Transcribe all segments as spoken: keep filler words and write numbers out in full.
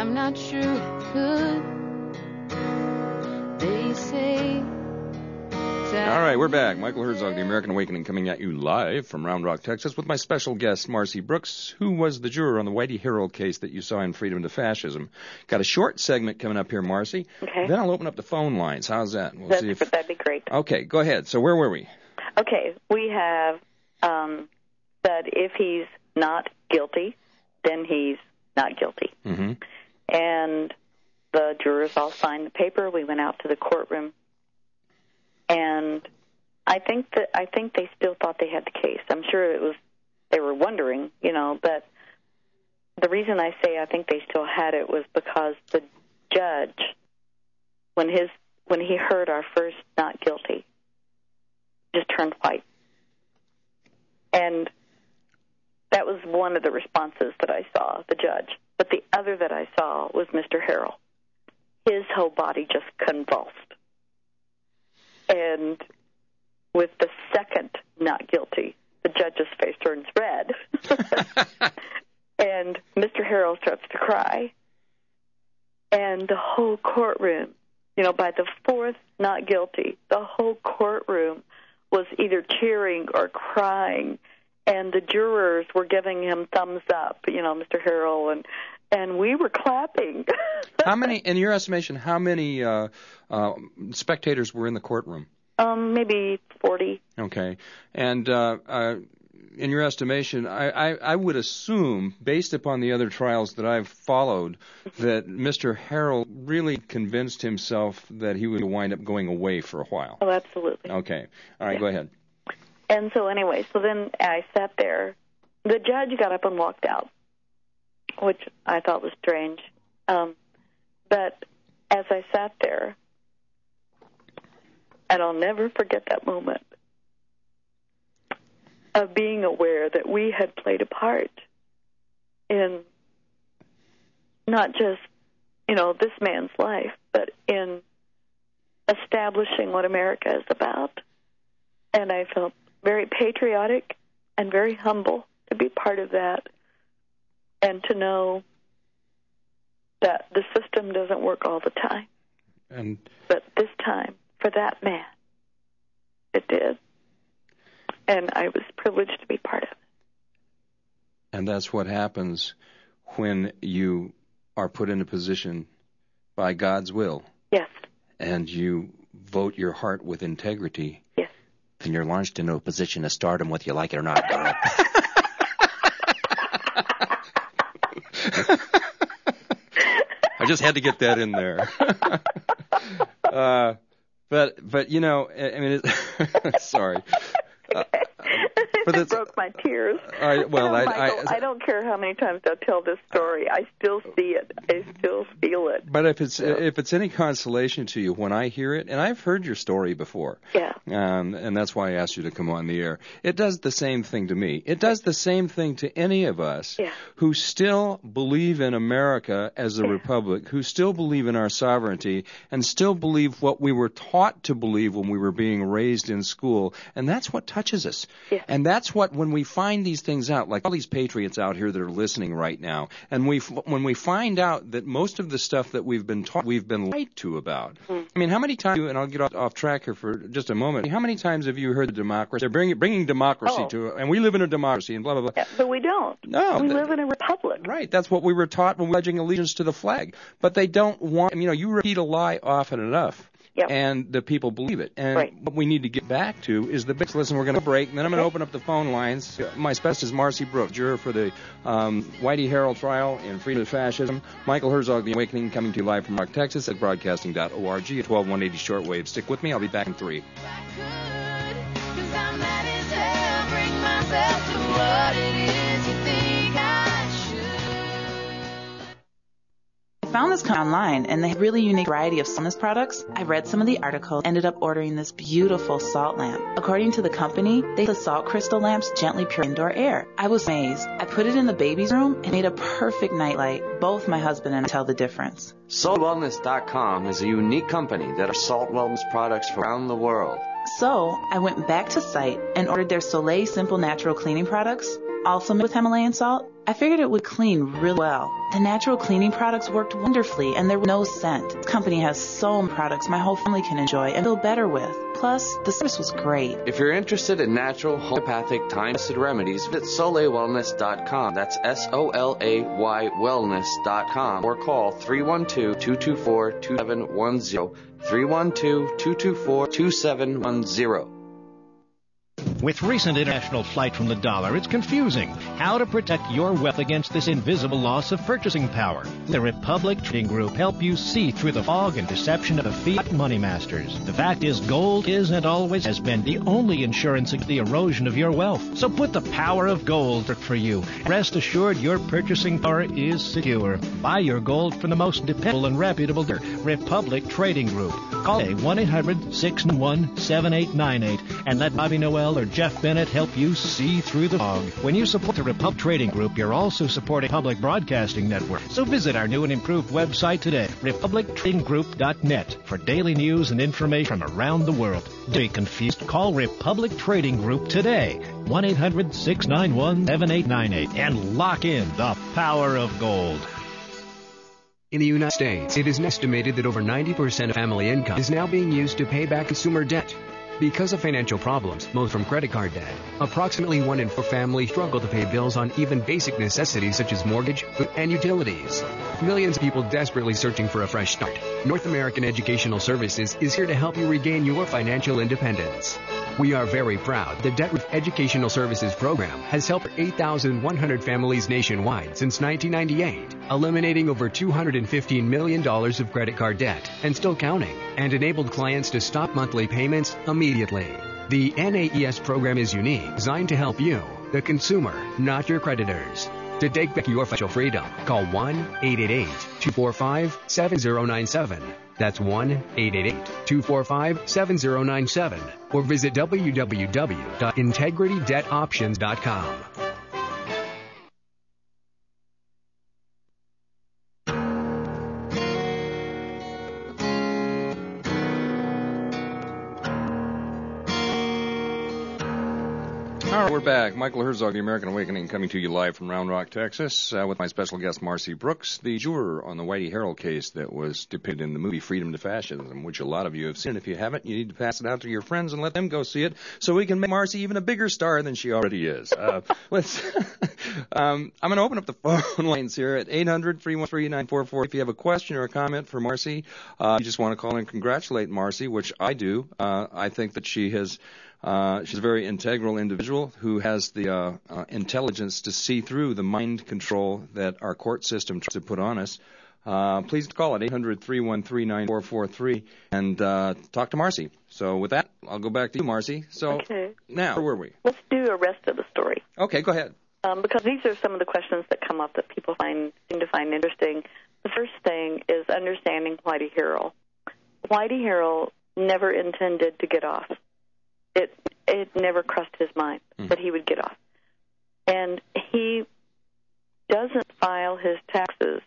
I'm not sure it could. They say. All right, we're back. Michael Herzog, The American Awakening, coming at you live from Round Rock, Texas, with my special guest, Marcy Brooks, who was the juror on the Whitey Harold case that you saw in Freedom to Fascism. Got a short segment coming up here, Marcy. Okay. Then I'll open up the phone lines. How's that? We'll That's, see if... That'd be great. Okay, go ahead. So where were we? Okay, we have um, that if he's not guilty, then he's not guilty. Mm-hmm. And the jurors all signed the paper. We went out to the courtroom. And I think that I think they still thought they had the case. I'm sure it was they were wondering, you know, but the reason I say I think they still had it was because the judge, when his when he heard our first not guilty, just turned white. And that was one of the responses that I saw, the judge. But the other that I saw was Mister Harrell. His whole body just convulsed. And with the second not guilty, the judge's face turns red. And Mister Harrell starts to cry. And the whole courtroom, you know, by the fourth not guilty, the whole courtroom was either cheering or crying. And the jurors were giving him thumbs up, you know, Mister Harrell, and and we were clapping. How many, in your estimation, how many uh, uh, spectators were in the courtroom? Um, maybe forty. Okay. And uh, uh, in your estimation, I, I, I would assume, based upon the other trials that I've followed, that Mister Harrell really convinced himself that he would wind up going away for a while. Oh, absolutely. Okay. All right, yeah. Go ahead. And so anyway, so then I sat there. The judge got up and walked out, which I thought was strange. Um, but as I sat there, and I'll never forget that moment of being aware that we had played a part in not just, you know, this man's life, but in establishing what America is about. And I felt very patriotic and very humble to be part of that and to know that the system doesn't work all the time. And but this time, for that man, it did. And I was privileged to be part of it. And that's what happens when you are put in a position by God's will. Yes. And you vote your heart with integrity. Yes. And you're launched into a position of stardom whether you like it or not, girl. I just had to get that in there. uh, but, but you know, I mean, it, sorry. Uh, it broke my tears. I, well, you know, I, Michael, I, I don't care how many times I tell this story. I still see it. I still feel it. But if it's if it's any consolation to you, when I hear it, and I've heard your story before, yeah, um, and that's why I asked you to come on the air. It does the same thing to me. It does the same thing to any of us yeah. who still believe in America as a yeah. republic, who still believe in our sovereignty, and still believe what we were taught to believe when we were being raised in school, and that's what touches us. Yeah. And that's what, when we find these things out, like all these patriots out here that are listening right now, and we, when we find out that most of the stuff that we've been taught, we've been lied to about. Mm. I mean, how many times, and I'll get off, off track here for just a moment, how many times have you heard the democracy, they're bringing, bringing democracy oh. to, and we live in a democracy, and blah, blah, blah. Yeah, but we don't. No. We th- live in a republic. Right. That's what we were taught when we were pledging allegiance to the flag. But they don't want, you know, you repeat a lie often enough. Yep. And the people believe it. And right. what we need to get back to is the big. Listen, we're going to break, and then I'm going to open up the phone lines. My specialist is Marcy Brooks, juror for the um, Whitey Harold trial in Freedom to Fascism. Michael Herzog, The Awakening, coming to you live from Rock, Texas at broadcasting dot org at twelve one eighty shortwave. Stick with me. I'll be back in three. I found this company online, and they have a really unique variety of wellness products. I read some of the articles, ended up ordering this beautiful salt lamp. According to the company, they the salt crystal lamps gently pure indoor air. I was amazed. I put it in the baby's room and made a perfect nightlight. Both my husband and I tell the difference. Salt Wellness dot com is a unique company that offers salt wellness products from around the world. So I went back to site and ordered their Soleil Simple Natural Cleaning products, also made with Himalayan salt. I figured it would clean really well. The natural cleaning products worked wonderfully, and there was no scent. This company has so many products my whole family can enjoy and feel better with. Plus, the service was great. If you're interested in natural, homeopathic, time-tested remedies, visit solay wellness dot com. That's S O L A Y wellness dot com. Or call three one two, two two four, two seven one zero. three one two, two two four, two seven one zero. With recent international flight from the dollar, it's confusing how to protect your wealth against this invisible loss of purchasing power. The Republic Trading Group help you see through the fog and deception of the fiat money masters. The fact is, gold is and always has been the only insurance against the erosion of your wealth. So put the power of gold work for you. Rest assured your purchasing power is secure. Buy your gold from the most dependable and reputable dealer, Republic Trading Group. Call one eight hundred, six nine one, seven eight nine eight and let Bobby Noel or Jeff Bennett help you see through the fog. When you support the Republic Trading Group, you're also supporting Public Broadcasting Network. So visit our new and improved website today, republic trading group dot net, for daily news and information from around the world. Don't be confused. Call Republic Trading Group today, one eight hundred, six nine one, seven eight nine eight, and lock in the power of gold. In the United States, it is estimated that over ninety percent of family income is now being used to pay back consumer debt. Because of financial problems, most from credit card debt, approximately one in four families struggle to pay bills on even basic necessities such as mortgage, food, and utilities. Millions of people desperately searching for a fresh start. North American Educational Services is here to help you regain your financial independence. We are very proud the Debt Relief Educational Services program has helped eight thousand one hundred families nationwide since nineteen ninety-eight, eliminating over two hundred fifteen million dollars of credit card debt and still counting, and enabled clients to stop monthly payments immediately. The N A E S program is unique, designed to help you, the consumer, not your creditors. To take back your financial freedom, call one eight eight eight, two four five, seven zero nine seven. That's one eight eight eight, two four five, seven zero nine seven. Or visit w w w dot integrity debt options dot com. All right, we're back. Michael Herzog, The American Awakening, coming to you live from Round Rock, Texas, uh, with my special guest, Marcy Brooks, the juror on the Whitey Harold case that was depicted in the movie Freedom to Fascism, which a lot of you have seen. If you haven't, you need to pass it out to your friends and let them go see it so we can make Marcy even a bigger star than she already is. Uh, let's. um, I'm going to open up the phone lines here at eight hundred, three one three, nine four four. If you have a question or a comment for Marcy, uh, you just want to call and congratulate Marcy, which I do. Uh, I think that she has... Uh, she's a very integral individual who has the uh, uh, intelligence to see through the mind control that our court system tries to put on us. Uh, please call at eight hundred, three one three, nine four four three and uh, talk to Marcy. So with that, I'll go back to you, Marcy. So okay. Now, where were we? Let's do the rest of the story. Okay, go ahead. Um, because these are some of the questions that come up that people find seem to find interesting. The first thing is understanding Whitey Harold. Whitey Harold never intended to get off. It it never crossed his mind mm. that he would get off. And he doesn't file his taxes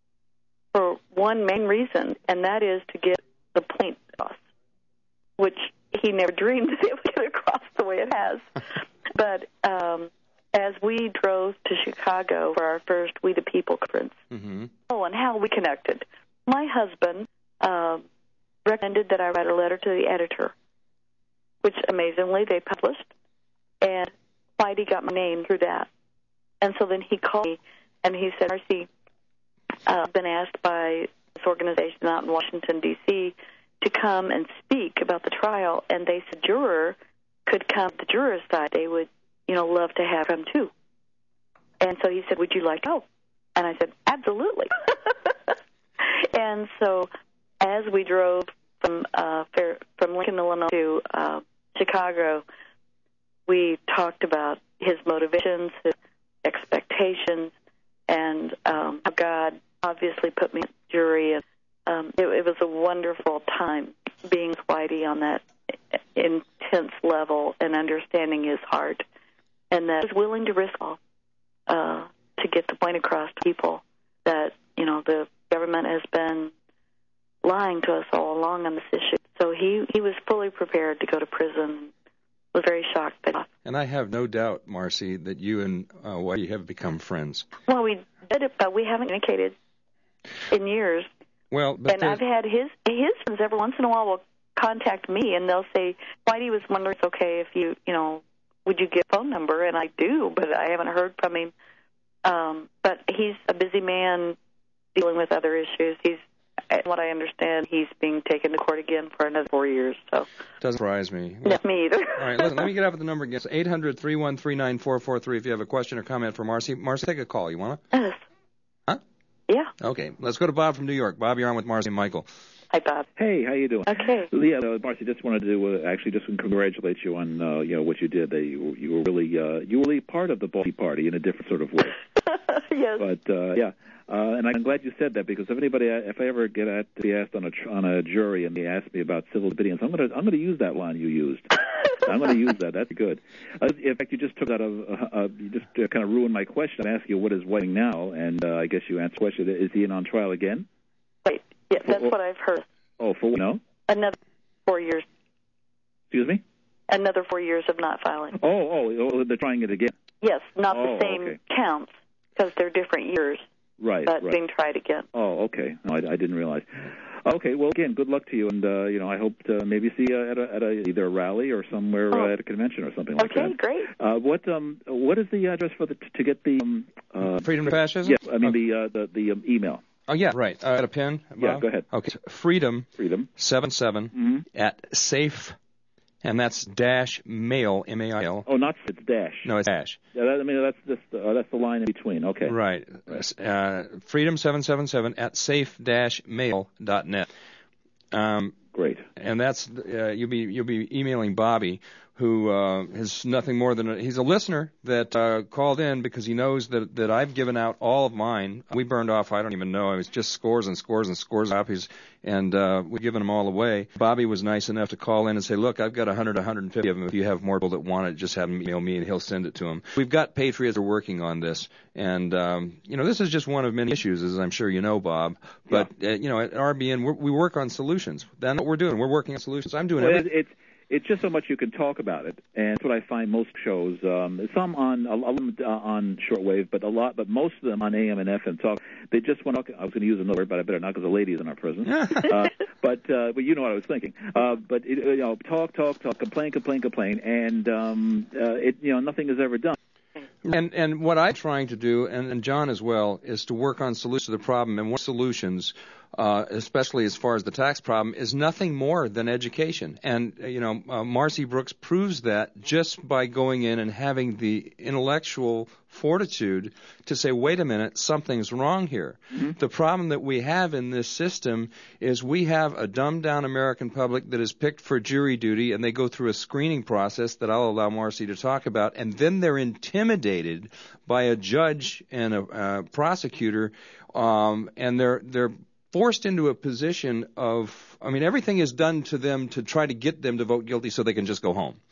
for one main reason, and that is to get the point across, which he never dreamed that it would get across the way it has. But um, as we drove to Chicago for our first We the People conference, mm-hmm. oh, and how we connected, my husband uh, recommended that I write a letter to the editor, which amazingly they published, and Whitey got my name through that. And so then he called me, and he said, Marcy, uh, I've been asked by this organization out in Washington, D C, to come and speak about the trial, and they said juror could come to the juror's side. They would, you know, love to have him too. And so he said, would you like to go? And I said, absolutely. And so as we drove from uh, Fair, from Lincoln, Illinois to uh, Chicago, we talked about his motivations, his expectations, and um, how God obviously put me in the jury. And um, it, it was a wonderful time being with Whitey on that intense level and understanding his heart, and that he was willing to risk all uh, to get the point across to people that, you know, the government has been lying to us all along on this issue. So he, he was fully prepared to go to prison was very shocked. That, And I have no doubt, Marcy, that you and uh, Whitey have become friends. well, we did it, but we haven't communicated in years. Well, but and I've had his his friends every once in a while will contact me, and they'll say, Whitey was wondering if it's okay if you, you know, would you get a phone number? And I do, but I haven't heard from him. Um, but he's a busy man dealing with other issues. He's, what I understand, he's being taken to court again for another four years. So doesn't surprise me. Not me either. All right, listen, let me get out with the number again. It's eight hundred, three one three, nine four four three if you have a question or comment for Marcy. Marcy, take a call. You want to? Yes. Huh? Yeah. Okay, let's go to Bob from New York. Bob, you're on with Marcy and Michael. Hi, Bob. Hey, how you doing? Okay. Yeah, uh, Marcy, just wanted to uh, actually just congratulate you on uh, you know what you did. They, you, you were really uh, you were really part of the Baldy Party in a different sort of way. Yes. But uh, yeah, uh, and I'm glad you said that, because if anybody, if I ever get at, to be asked on a tr- on a jury and they ask me about civil disobedience, I'm gonna I'm gonna use that line you used. I'm going to use that. That's good. Uh, in fact, you just took that. Of, uh, uh, you just uh, kind of ruined my question. I'm asking you what is Whiting now, and uh, I guess you answered the question. Is he in on trial again? Right. Yeah, that's for, what I've heard. Oh, for what? No. Another four years. Excuse me. Another four years of not filing. Oh, oh, oh they're trying it again. Yes, not oh, the same okay. counts, because they're different years. Right. But right. being tried again. Oh, okay. No, I, I didn't realize. Okay, well, again, good luck to you, and uh, you know, I hope to maybe see you at, a, at a, either a rally or somewhere oh. uh, at a convention or something like okay, that. Okay, great. Uh, what um, what is the address for the to get the um, uh, Freedom to Fascism? Yeah, I mean okay. the uh, the the um, email. Oh yeah, right. I uh, got a pen. Bob? Yeah, go ahead. Okay, freedom. Freedom. Seven seven mm-hmm. at safe. And that's dash mail, M A I L. Oh, not it's dash. No, it's dash. Yeah, that, I mean that's just uh, that's the line in between. Okay. Right. Uh, freedom seven seven seven at safe dash mail dot net. Um, Great. And that's uh, you'll be you'll be emailing Bobby, who uh, is nothing more than a, he's a listener that uh, called in because he knows that that I've given out all of mine. We burned off, I don't even know, it was just scores and scores and scores of copies, and uh, we've given them all away. Bobby was nice enough to call in and say, look, I've got one hundred, one hundred fifty of them. If you have more people that want it, just have them email me and he'll send it to them. We've got Patriots who are working on this, and um, you know, this is just one of many issues, as I'm sure you know, Bob. But yeah. uh, you know, at R B N we're, we work on solutions. That's what we're doing. We're working on solutions. I'm doing well, everything. It's it's just so much you can talk about it, and that's what I find most shows. Um, some on uh, on shortwave, but a lot, but most of them on A M and F M talk. They just want. Okay, I was going to use another word, but I better not because the lady is in our prison. uh, but uh, but you know what I was thinking. Uh, but it, you know, talk, talk, talk, complain, complain, complain, and um, uh, it you know nothing is ever done. And and what I'm trying to do, and, and John as well, is to work on solutions to the problem. And one solutions, uh, especially as far as the tax problem, is nothing more than education. And, uh, you know, uh, Marcy Brooks proves that just by going in and having the intellectual fortitude to say, wait a minute, something's wrong here. Mm-hmm. The problem that we have in this system is we have a dumbed-down American public that is picked for jury duty, and they go through a screening process that I'll allow Marcy to talk about, and then they're intimidated by a judge and a uh, prosecutor, um, and they're they're forced into a position of, I mean, everything is done to them to try to get them to vote guilty so they can just go home.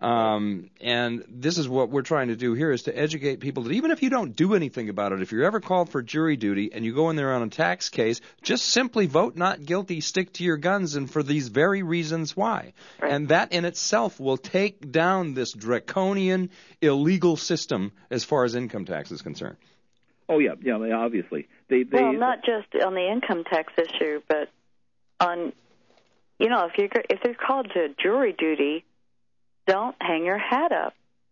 Um, and this is what we're trying to do here, is to educate people that even if you don't do anything about it, if you're ever called for jury duty and you go in there on a tax case, just simply vote not guilty, stick to your guns, and for these very reasons why. Right. And that in itself will take down this draconian, illegal system as far as income tax is concerned. Oh, yeah, yeah, obviously. They, they, well, not just on the income tax issue, but on, you know, if you're, if they're called to jury duty, don't hang your hat up.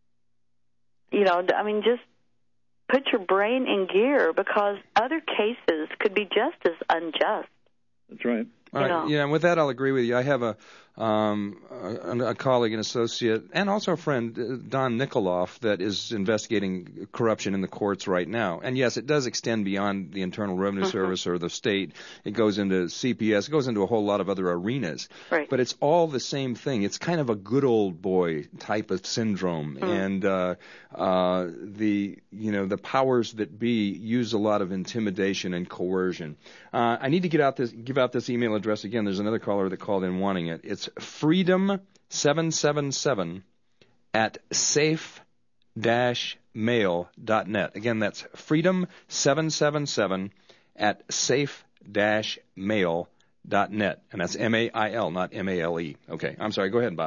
You know, I mean, just put your brain in gear, because other cases could be just as unjust. That's right. All right. know. Yeah, and with that, I'll agree with you. I have a um, a, a colleague, an associate, and also a friend, Don Nikoloff, that is investigating corruption in the courts right now. And yes, it does extend beyond the Internal Revenue mm-hmm. Service or the state. It goes into C P S. It goes into a whole lot of other arenas. Right. But it's all the same thing. It's kind of a good old boy type of syndrome. Mm. And uh, uh, the you know the powers that be use a lot of intimidation and coercion. Uh, I need to get out this give out this email address again. There's another caller that called in wanting it. It's freedom seven seven seven at safe dash mail dot net. Again, that's freedom seven seven seven at safe dash mail dot net. And that's M A I L, not M A L E. Okay, I'm sorry. Go ahead, Bob.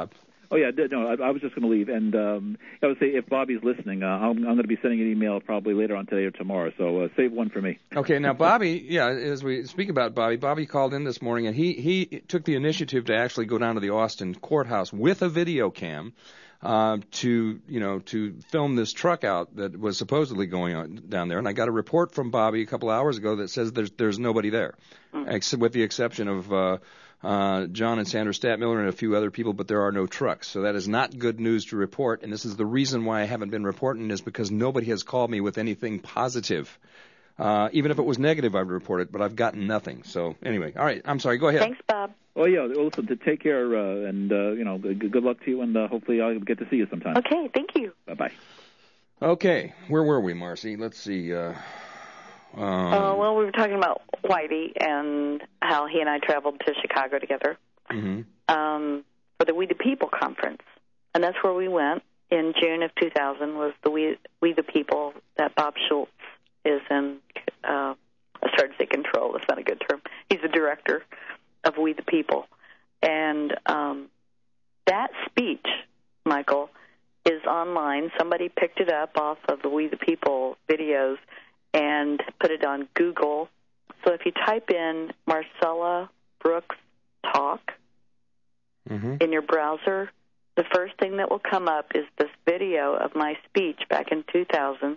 Oh, yeah, no, I, I was just going to leave. And um, I would say if Bobby's listening, uh, I'm, I'm going to be sending an email probably later on today or tomorrow, so uh, save one for me. Okay, now Bobby, yeah, as we speak about Bobby, Bobby called in this morning, and he, he took the initiative to actually go down to the Austin courthouse with a video cam uh, to, you know, to film this truck out that was supposedly going on down there. And I got a report from Bobby a couple hours ago that says there's there's nobody there, mm. ex- with the exception of uh, uh, John and Sandra Statmiller and a few other people, but there are no trucks. So that is not good news to report, and this is the reason why I haven't been reporting, is because nobody has called me with anything positive. Uh, even if it was negative, I would report it, but I've gotten nothing. So anyway, all right, I'm sorry, go ahead. Thanks, Bob. Oh, yeah, well, listen, to take care, uh, and, uh, you know, good, good luck to you, and uh, hopefully I'll get to see you sometime. Okay, thank you. Bye-bye. Okay, where were we, Marcy? Let's see. Uh, um, uh, well, we were talking about Whitey and how he and I traveled to Chicago together mm-hmm. um, for the We the People conference. And that's where we went in June of two thousand, was the We, we the People that Bob Schultz is in, uh, I started to say control, that's not a good term. He's the director of We the People. And um, that speech, Michael, is online. Somebody picked it up off of the We the People videos and put it on Google. So if you type in Marcella Brooks Talk mm-hmm. in your browser, the first thing that will come up is this video of my speech back in two thousand.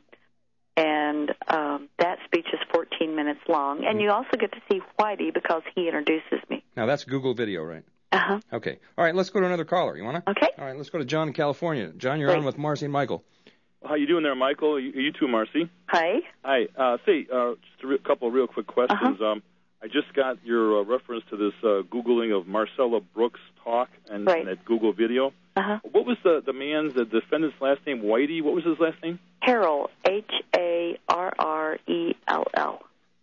And um, that speech is fourteen minutes long. And you also get to see Whitey because he introduces me. Now, that's Google Video, right? Uh-huh. Okay. All right, let's go to another caller. You want to? Okay. All right, let's go to John in California. John, you're Great. on with Marcy and Michael. How you doing there, Michael? You, you too, Marcy. Hi. Hi. Uh, say, uh, just a re- couple of real quick questions. Uh-huh. Um, I just got your uh, reference to this uh, Googling of Marcella Brooks Talk and, right. and that Google video. Uh-huh. What was the, the man's, the defendant's last name? Whitey? What was his last name? Harrell, H A R R E L L.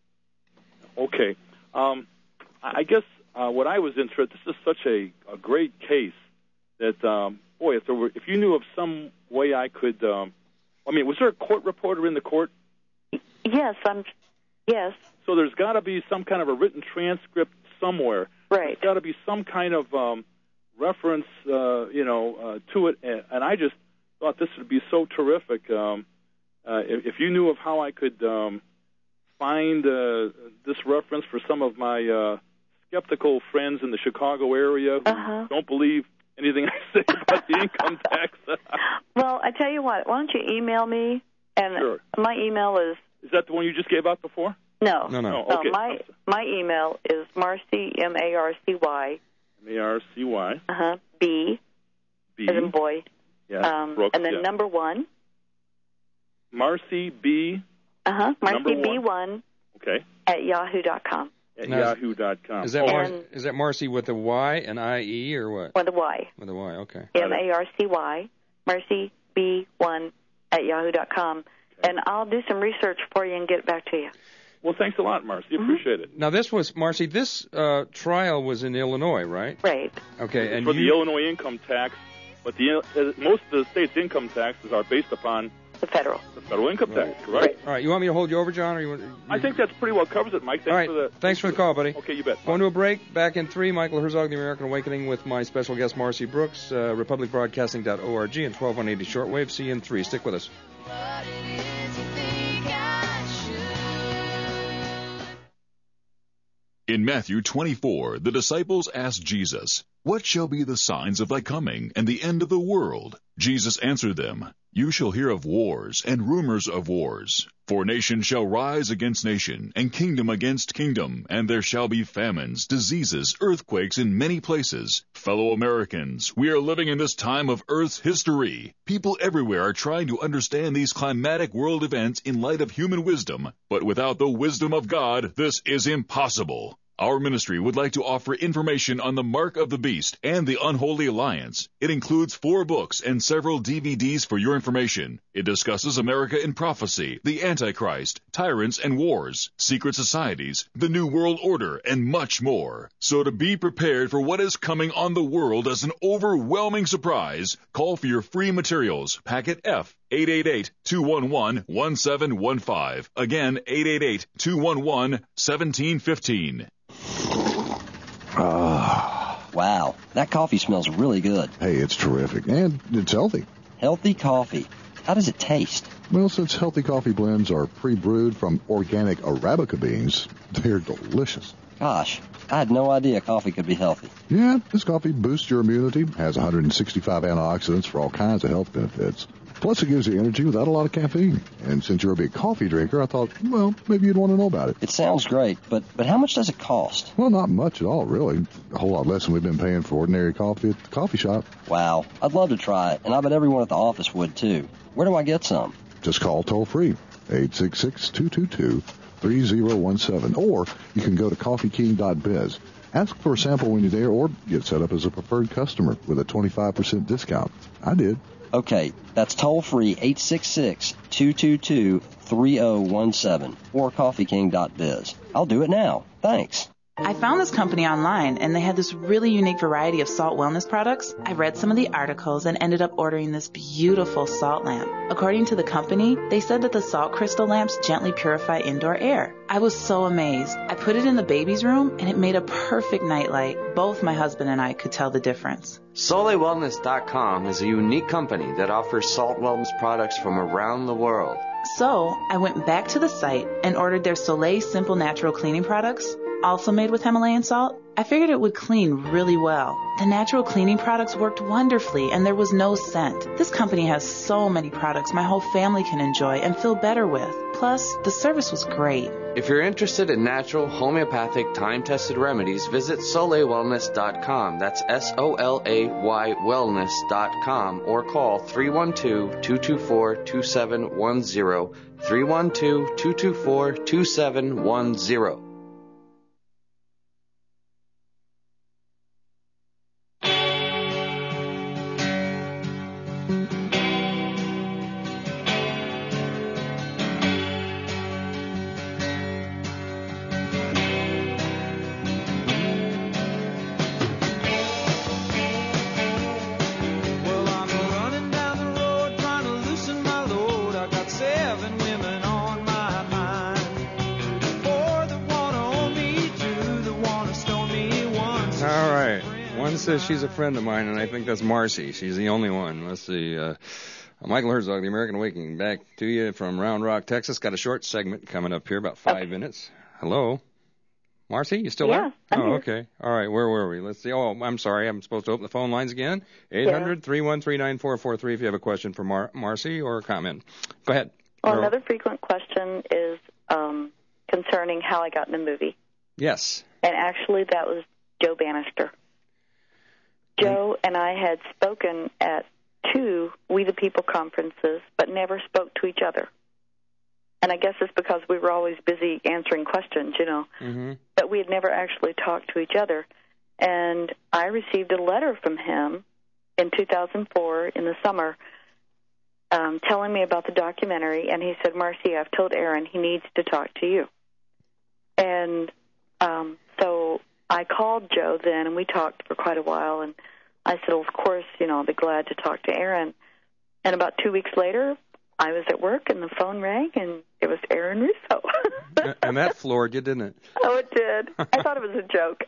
Okay. Um, I guess uh, what I was interested, this is such a, a great case that, um, boy, if there were, if you knew of some way I could, um, I mean, was there a court reporter in the court? Yes, I'm, yes. So there's got to be some kind of a written transcript somewhere. Right. There's got to be some kind of um, reference, uh, you know, uh, to it. And I just thought this would be so terrific. Um, uh, if, if you knew of how I could um, find uh, this reference for some of my uh, skeptical friends in the Chicago area who uh-huh. don't believe anything I say about the income tax. Well, I tell you what, why don't you email me? And sure. My email is... Is that the one you just gave out before? No. No, no. Oh, okay. no my, my email is Marcy, M A R C Y. M A R C Y. Uh-huh. B. B. As in boy. Yeah. Um, Brooks, and then yeah. number one. Marcy B. Uh-huh. Marcy one. B one. Okay. At yahoo dot com. At now, yahoo dot com. Is that, and, Mar- is that Marcy with a Y and I E or what? With a Y. With a Y, okay. M A R C Y. Marcy B one at yahoo dot com. Okay. And I'll do some research for you and get it back to you. Well, thanks a lot, Marcy. Mm-hmm. Appreciate it. Now, this was, Marcy, this uh, trial was in Illinois, right? Right. Okay, and for you... the Illinois income tax, but the uh, most of the state's income taxes are based upon the federal. The federal income right. tax, correct? Right. All right, you want me to hold you over, John? Or you want, you... I think that's pretty well covers it, Mike. Thanks All right, for the thanks for the call, buddy. Okay, you bet. Going to a break. Back in three, Michael Herzog, The American Awakening, with my special guest, Marcy Brooks, uh, republic broadcasting dot org and twelve one eighty shortwave. See you in three. Stick with us. In Matthew twenty-four, the disciples asked Jesus, "What shall be the signs of thy coming and the end of the world?" Jesus answered them, "You shall hear of wars and rumors of wars. For nation shall rise against nation, and kingdom against kingdom, and there shall be famines, diseases, earthquakes in many places. Fellow Americans, we are living in this time of Earth's history. People everywhere are trying to understand these climatic world events in light of human wisdom, but without the wisdom of God, this is impossible. Our ministry would like to offer information on the Mark of the Beast and the Unholy Alliance. It includes four books and several D V Ds for your information. It discusses America in prophecy, the Antichrist, tyrants and wars, secret societies, the New World Order, and much more. So to be prepared for what is coming on the world as an overwhelming surprise, call for your free materials, packet F, eight eight eight, two one one, one seven one five. Again, eight eight eight, two one one, one seven one five. Ah, Wow, that coffee smells really good. Hey, it's terrific, and it's healthy. Healthy coffee. How does it taste? Well, since healthy coffee blends are pre-brewed from organic Arabica beans, they're delicious. Gosh, I had no idea coffee could be healthy. Yeah, this coffee boosts your immunity, has one hundred sixty-five antioxidants for all kinds of health benefits. Plus, it gives you energy without a lot of caffeine. And since you're a big coffee drinker, I thought, well, maybe you'd want to know about it. It sounds great, but, but how much does it cost? Well, not much at all, really. A whole lot less than we've been paying for ordinary coffee at the coffee shop. Wow, I'd love to try it, and I bet everyone at the office would, too. Where do I get some? Just call toll-free, eight six six, two two two, three zero one seven, or you can go to coffee king dot biz. Ask for a sample when you're there, or get set up as a preferred customer with a twenty-five percent discount. I did. Okay, that's toll-free, eight six six, two two two, three zero one seven, or coffee king dot biz. I'll do it now. Thanks. I found this company online, and they had this really unique variety of salt wellness products. I read some of the articles and ended up ordering this beautiful salt lamp. According to the company, they said that the salt crystal lamps gently purify indoor air. I was so amazed. I put it in the baby's room, and it made a perfect nightlight. Both my husband and I could tell the difference. Soleil Wellness dot com is a unique company that offers salt wellness products from around the world. So I went back to the site and ordered their Soleil Simple Natural Cleaning products, also made with Himalayan salt. I figured it would clean really well. The natural cleaning products worked wonderfully, and there was no scent. This company has so many products my whole family can enjoy and feel better with. Plus, the service was great. If you're interested in natural, homeopathic, time-tested remedies, visit Soleil Wellness dot com. That's S O L A Y Wellness dot com, or call three one two, two two four, two seven one zero, three one two, two two four, two seven one zero. Says she's a friend of mine, and I think that's Marcy. She's the only one. Let's see. Uh, Michael Herzog, the American Awakening, back to you from Round Rock, Texas. Got a short segment coming up here, about five okay. minutes. Hello? Marcy, you still yeah, there? I'm Oh, here. okay. All right, where were we? Let's see. Oh, I'm sorry. I'm supposed to open the phone lines again. eight hundred, three one three, nine four four three if you have a question for Mar- Marcy or a comment. Go ahead. Well, or... another frequent question is um, concerning how I got in the movie. Yes. And actually, that was Joe Bannister. Joe and I had spoken at two We the People conferences, but never spoke to each other. And I guess it's because we were always busy answering questions, you know. Mm-hmm. But we had never actually talked to each other. And I received a letter from him in two thousand four in the summer um, telling me about the documentary. And he said, Marcy, I've told Aaron he needs to talk to you. And um, so I called Joe then, and we talked for quite a while. And I said, well, of course, you know, I'll be glad to talk to Aaron. And about two weeks later, I was at work, and the phone rang, and it was Aaron Russo. And that floored you, didn't it? Oh, it did. I thought it was a joke.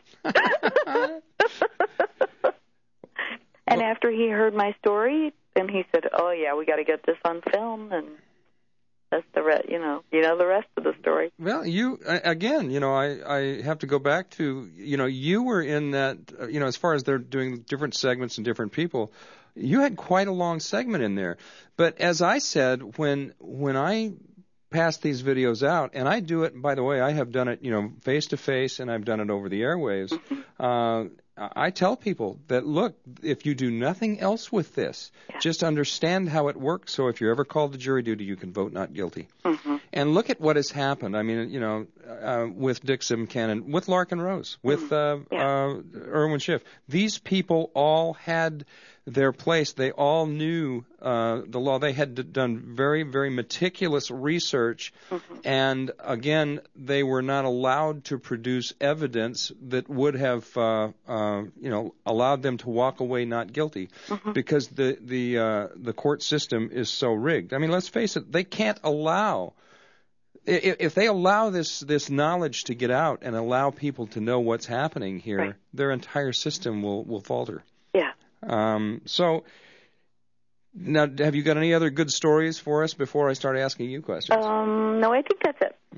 And well, after he heard my story, then he said, oh, yeah, we got to get this on film, and that's the rest, you know, you know the rest of the story. Well, you, again, you know, I, I have to go back to, you know, you were in that, you know, as far as they're doing different segments and different people, you had quite a long segment in there. But as I said, when when I pass these videos out, and I do it, by the way, I have done it, you know, face-to-face, and I've done it over the airwaves, mm-hmm. uh, I tell people that, look, if you do nothing else with this, yeah. just understand how it works. So if you're ever called to jury duty, you can vote not guilty. Mm-hmm. And look at what has happened. I mean, you know, uh, with Dick Simcannon, with Larkin Rose, with mm-hmm. uh, yeah. uh, Irwin Schiff. These people all had their place. They all knew uh, the law. They had d- done very, very meticulous research. Mm-hmm. And, again, they were not allowed to produce evidence that would have, uh, uh, you know, allowed them to walk away not guilty mm-hmm. because the, the, uh, the court system is so rigged. I mean, let's face it, they can't allow if, if they allow this this knowledge to get out and allow people to know what's happening here, right. their entire system will will falter. Yeah. Um, so. Now, have you got any other good stories for us before I start asking you questions? Um, no, I think that's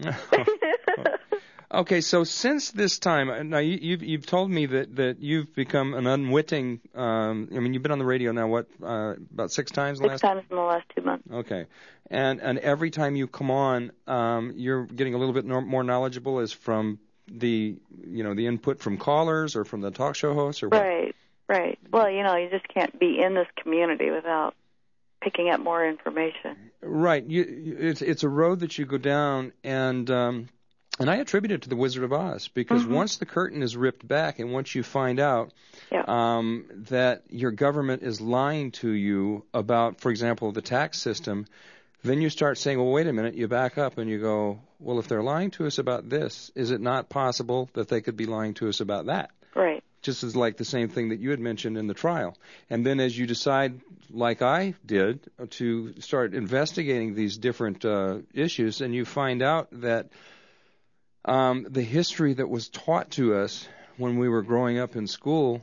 it. Okay, so since this time, now you, you've you've told me that, that you've become an unwitting. Um, I mean, you've been on the radio now, what, uh, about six times? Six last times in the last two months. Okay, and and every time you come on, um, you're getting a little bit more knowledgeable, as from the you know the input from callers or from the talk show hosts, or what? Right, right. Well, you know, you just can't be in this community without picking up more information. Right. You, it's it's a road that you go down, and um, and I attribute it to the Wizard of Oz, because mm-hmm. once the curtain is ripped back, and once you find out yeah. um, that your government is lying to you about, for example, the tax system, then you start saying, well, wait a minute. You back up and you go, well, if they're lying to us about this, is it not possible that they could be lying to us about that? Right. Just as like the same thing that you had mentioned in the trial. And then as you decide, like I did, to start investigating these different uh, issues, and you find out that um, the history that was taught to us when we were growing up in school,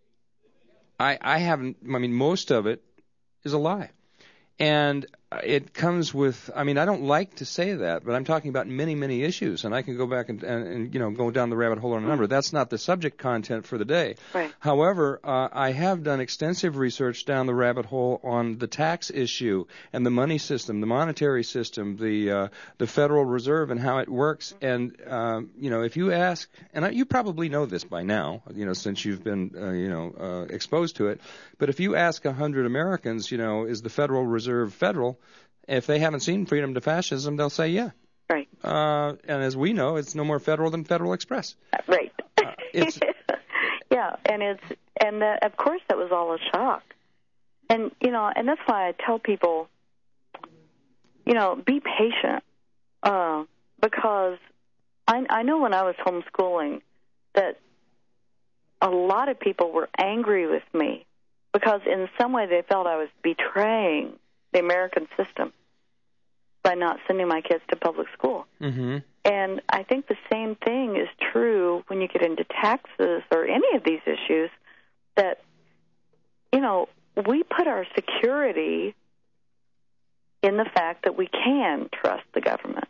I, I haven't, I mean, most of it is a lie. And it comes with, I mean, I don't like to say that, but I'm talking about many, many issues, and I can go back and, and, and you know, go down the rabbit hole on a number. That's not the subject content for the day. Right. However, uh, I have done extensive research down the rabbit hole on the tax issue and the money system, the monetary system, the uh, the Federal Reserve and how it works. And, um, you know, if you ask, and I, you probably know this by now, you know, since you've been, uh, you know, uh, exposed to it, but if you ask one hundred Americans, you know, is the Federal Reserve federal? If they haven't seen Freedom to Fascism, they'll say, yeah. Right. Uh, and as we know, it's no more federal than Federal Express. Right. Uh, it's, yeah, and it's and that, of course that was all a shock. And, you know, and that's why I tell people, you know, be patient. Uh, because I, I know when I was homeschooling that a lot of people were angry with me because in some way they felt I was betraying the American system by not sending my kids to public school. Mm-hmm. And I think the same thing is true when you get into taxes or any of these issues, that, you know, we put our security in the fact that we can trust the government.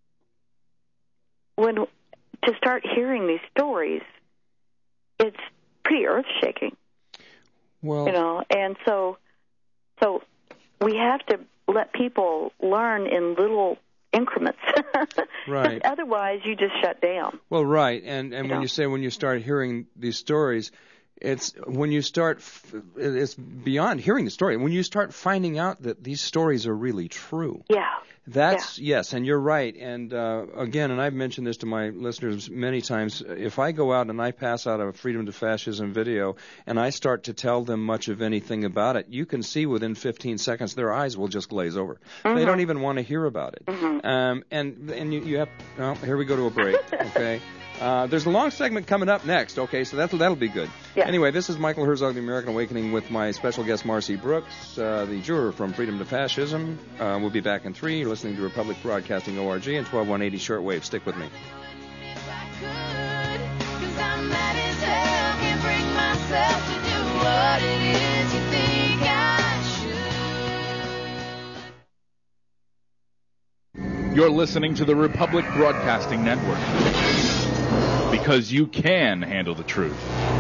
When to start hearing these stories, it's pretty earth-shaking. Well, you know, and so so we have to let people learn in little increments. Right. Otherwise, you just shut down. Well, right. And and you when know? you say when you start hearing these stories, it's when you start, it's beyond hearing the story. When you start finding out that these stories are really true. Yeah. That's, yeah. yes, and you're right. And uh, again, and I've mentioned this to my listeners many times, if I go out and I pass out a Freedom to Fascism video and I start to tell them much of anything about it, you can see within fifteen seconds their eyes will just glaze over. Mm-hmm. They don't even want to hear about it. Mm-hmm. Um, and and you, you have, well, here we go to a break, okay? Uh, there's a long segment coming up next, okay, so that'll, that'll be good. Yeah. Anyway, this is Michael Herzog, The American Awakening, with my special guest, Marcy Brooks, uh, the juror from Freedom to Fascism. Uh, we'll be back in three. You're listening to Republic Broadcasting O R G and twelve one eighty shortwave. Stick with me. You're listening to the Republic Broadcasting Network, because you can handle the truth.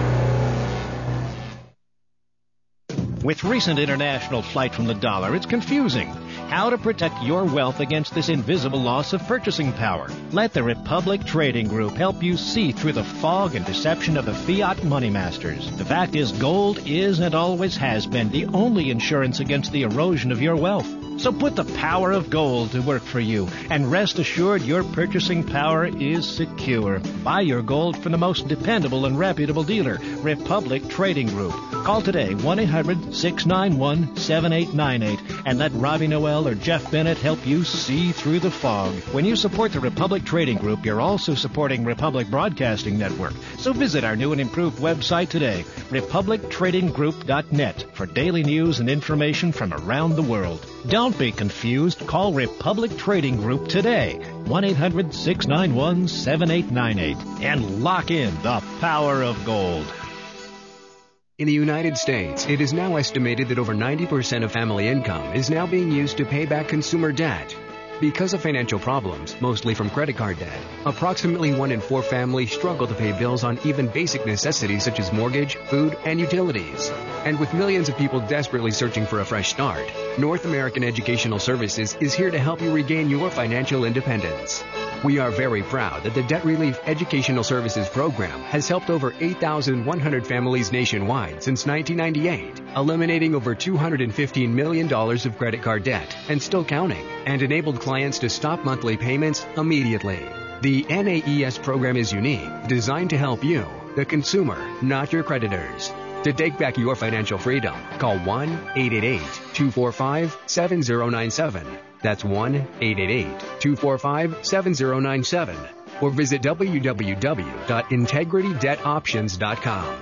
With recent international flight from the dollar, it's confusing how to protect your wealth against this invisible loss of purchasing power. Let the Republic Trading Group help you see through the fog and deception of the fiat money masters. The fact is, gold is and always has been the only insurance against the erosion of your wealth. So put the power of gold to work for you, and rest assured your purchasing power is secure. Buy your gold from the most dependable and reputable dealer, Republic Trading Group. Call today, one eight hundred six nine one seven eight nine eight, and let Robbie Noel or Jeff Bennett help you see through the fog. When you support the Republic Trading Group, you're also supporting Republic Broadcasting Network. So visit our new and improved website today, republic trading group dot net, for daily news and information from around the world. Don't Don't be confused. Call Republic Trading Group today. one eight hundred six nine one seven eight nine eight. And lock in the power of gold. In the United States, it is now estimated that over ninety percent of family income is now being used to pay back consumer debt. Because of financial problems, mostly from credit card debt, approximately one in four families struggle to pay bills on even basic necessities such as mortgage, food, and utilities. And with millions of people desperately searching for a fresh start, North American Educational Services is here to help you regain your financial independence. We are very proud that the Debt Relief Educational Services Program has helped over eight thousand one hundred families nationwide since nineteen ninety-eight, eliminating over two hundred fifteen million dollars of credit card debt and still counting, and enabled clients to stop monthly payments immediately. The N A E S program is unique, designed to help you, the consumer, not your creditors. To take back your financial freedom, call one eight eight eight two four five seven zero nine seven. That's one eight eight eight two four five seven zero nine seven. Or visit w w w dot integrity debt options dot com.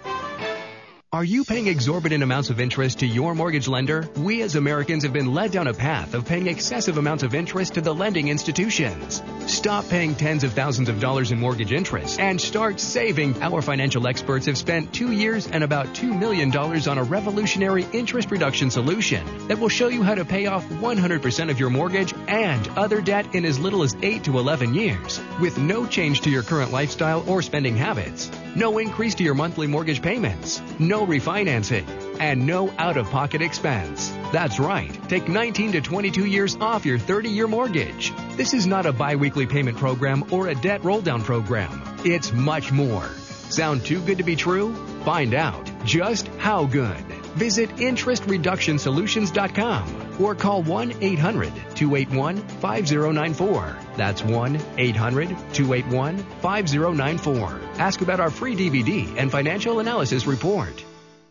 Are you paying exorbitant amounts of interest to your mortgage lender? We as Americans have been led down a path of paying excessive amounts of interest to the lending institutions. Stop paying tens of thousands of dollars in mortgage interest and start saving. Our financial experts have spent two years and about two million dollars on a revolutionary interest reduction solution that will show you how to pay off one hundred percent of your mortgage and other debt in as little as eight to eleven years, with no change to your current lifestyle or spending habits, no increase to your monthly mortgage payments, no refinancing, and no out-of-pocket expense. That's right. Take nineteen to twenty-two years off your thirty-year mortgage. This is not a bi-weekly payment program or a debt roll-down program. It's much more. Sound too good to be true? Find out just how good. Visit interest reduction solutions dot com or call one eight hundred two eight one five zero nine four. That's one eight hundred two eight one five zero nine four. Ask about our free D V D and financial analysis report.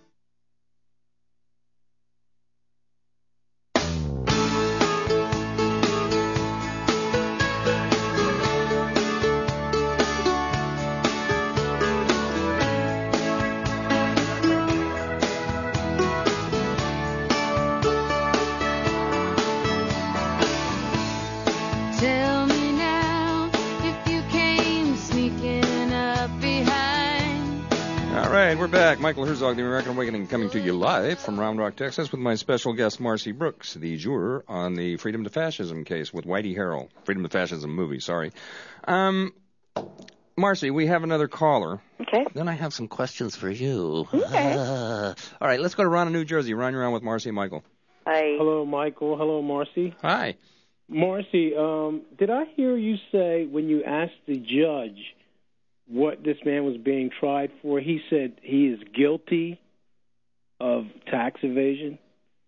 Tell me now if you came sneaking up behind. All right, we're back. Michael Herzog, The American Awakening, coming to you live from Round Rock, Texas, with my special guest, Marcy Brooks, the juror on the Freedom to Fascism case with Whitey Harrell. Freedom to Fascism movie, sorry. Um, Marcy, we have another caller. Okay. Then I have some questions for you. Okay. Uh, All right, let's go to Ron in New Jersey. Ron, you're on with Marcy and Michael. Hi. Hello, Michael. Hello, Marcy. Hi. Marcy, um, did I hear you say when you asked the judge what this man was being tried for, he said he is guilty of tax evasion?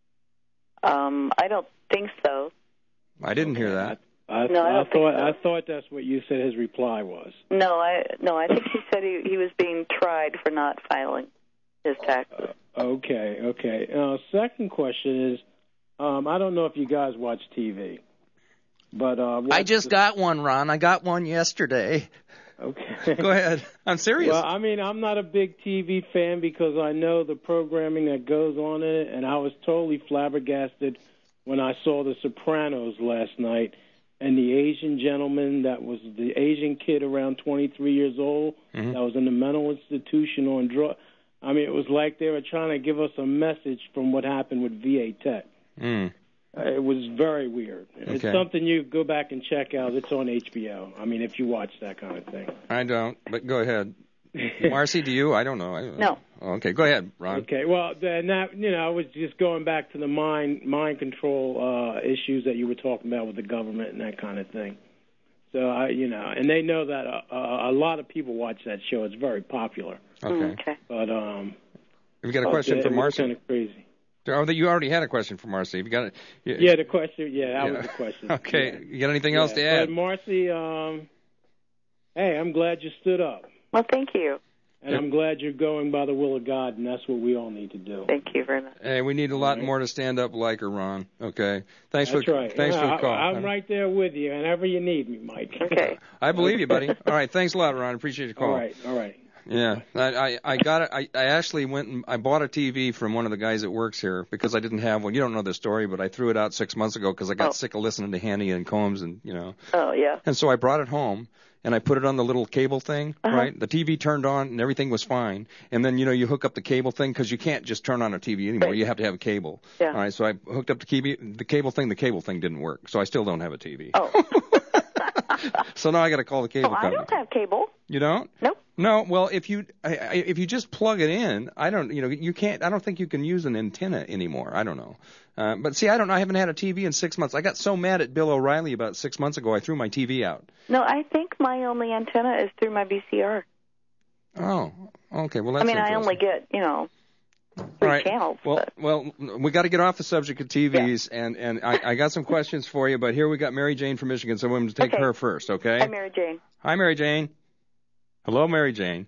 Um, I don't think so. I didn't hear that. I, No, I I don't think thought so. I thought that's what you said his reply was. No, I no, I think he said he, he was being tried for not filing his taxes. Uh, okay, okay. Uh, second question is, um, I don't know if you guys watch T V, but uh, I just the, got one, Ron. I got one yesterday. Okay. Go ahead. I'm serious. Well, I mean, I'm not a big T V fan because I know the programming that goes on in it, and I was totally flabbergasted when I saw The Sopranos last night, and the Asian gentleman that was the Asian kid around twenty-three years old Mhm. that was in the mental institution on drug. I mean, it was like they were trying to give us a message from what happened with V A Tech. Mm. Uh, It was very weird. It's Okay. something you go back and check out. It's on H B O. I mean, if you watch that kind of thing. I don't, but go ahead. Marcy, do you? I don't know. I, No. Okay, go ahead, Ron. Okay, well, then that, you know, I was just going back to the mind mind control uh, issues that you were talking about with the government and that kind of thing. So, I, you know, and they know that uh, a lot of people watch that show. It's very popular. Okay. Okay. But um, Have you got a question it for was Marcy? kind of crazy. Oh, you already had a question for Marcy. Have you got it? You, Yeah, the question. Yeah, that Yeah. was the question. Okay. Yeah. You got anything else Yeah, to add? But Marcy, um, hey, I'm glad you stood up. Well, thank you. And I'm glad you're going by the will of God, and that's what we all need to do. Thank you very much. Hey, we need a lot Right. more to stand up like her, Ron. Okay. Thanks That's for right. thanks Yeah, for the call. I, I'm right there with you, whenever you need me, Mike. Okay. I believe you, buddy. All right. Thanks a lot, Ron. Appreciate your call. All right. All right. Yeah, I, I, I got it. I, I actually went and I bought a T V from one of the guys that works here because I didn't have one. You don't know the story, but I threw it out six months ago because I got Oh. sick of listening to Hanny and Combs and, you know. Oh, yeah. And so I brought it home and I put it on the little cable thing, Uh-huh. right? The T V turned on and everything was fine. And then, you know, you hook up the cable thing because you can't just turn on a T V anymore. Right. You have to have a cable. Yeah. All right, so I hooked up the, T V, the cable thing. The cable thing didn't work, so I still don't have a T V. Oh. So now I got to call the cable Oh, I company. don't have cable. You don't? Nope. No. Well, if you I, I, if you just plug it in, I don't. You know, you can't. I don't think you can use an antenna anymore. I don't know. Uh, but see, I don't know. I haven't had a T V in six months. I got so mad at Bill O'Reilly about six months ago. I threw my T V out. No, I think my only antenna is through my V C R. Oh. Okay. Well, that's I mean, I only get, you know, three All right. channels. Well, but well, we got to get off the subject of T Vs, and and I, I got some questions for you. But here we got Mary Jane from Michigan, so I'm going to take Okay. her first. Okay. Hi, Mary Jane. Hi, Mary Jane. Hello, Mary Jane.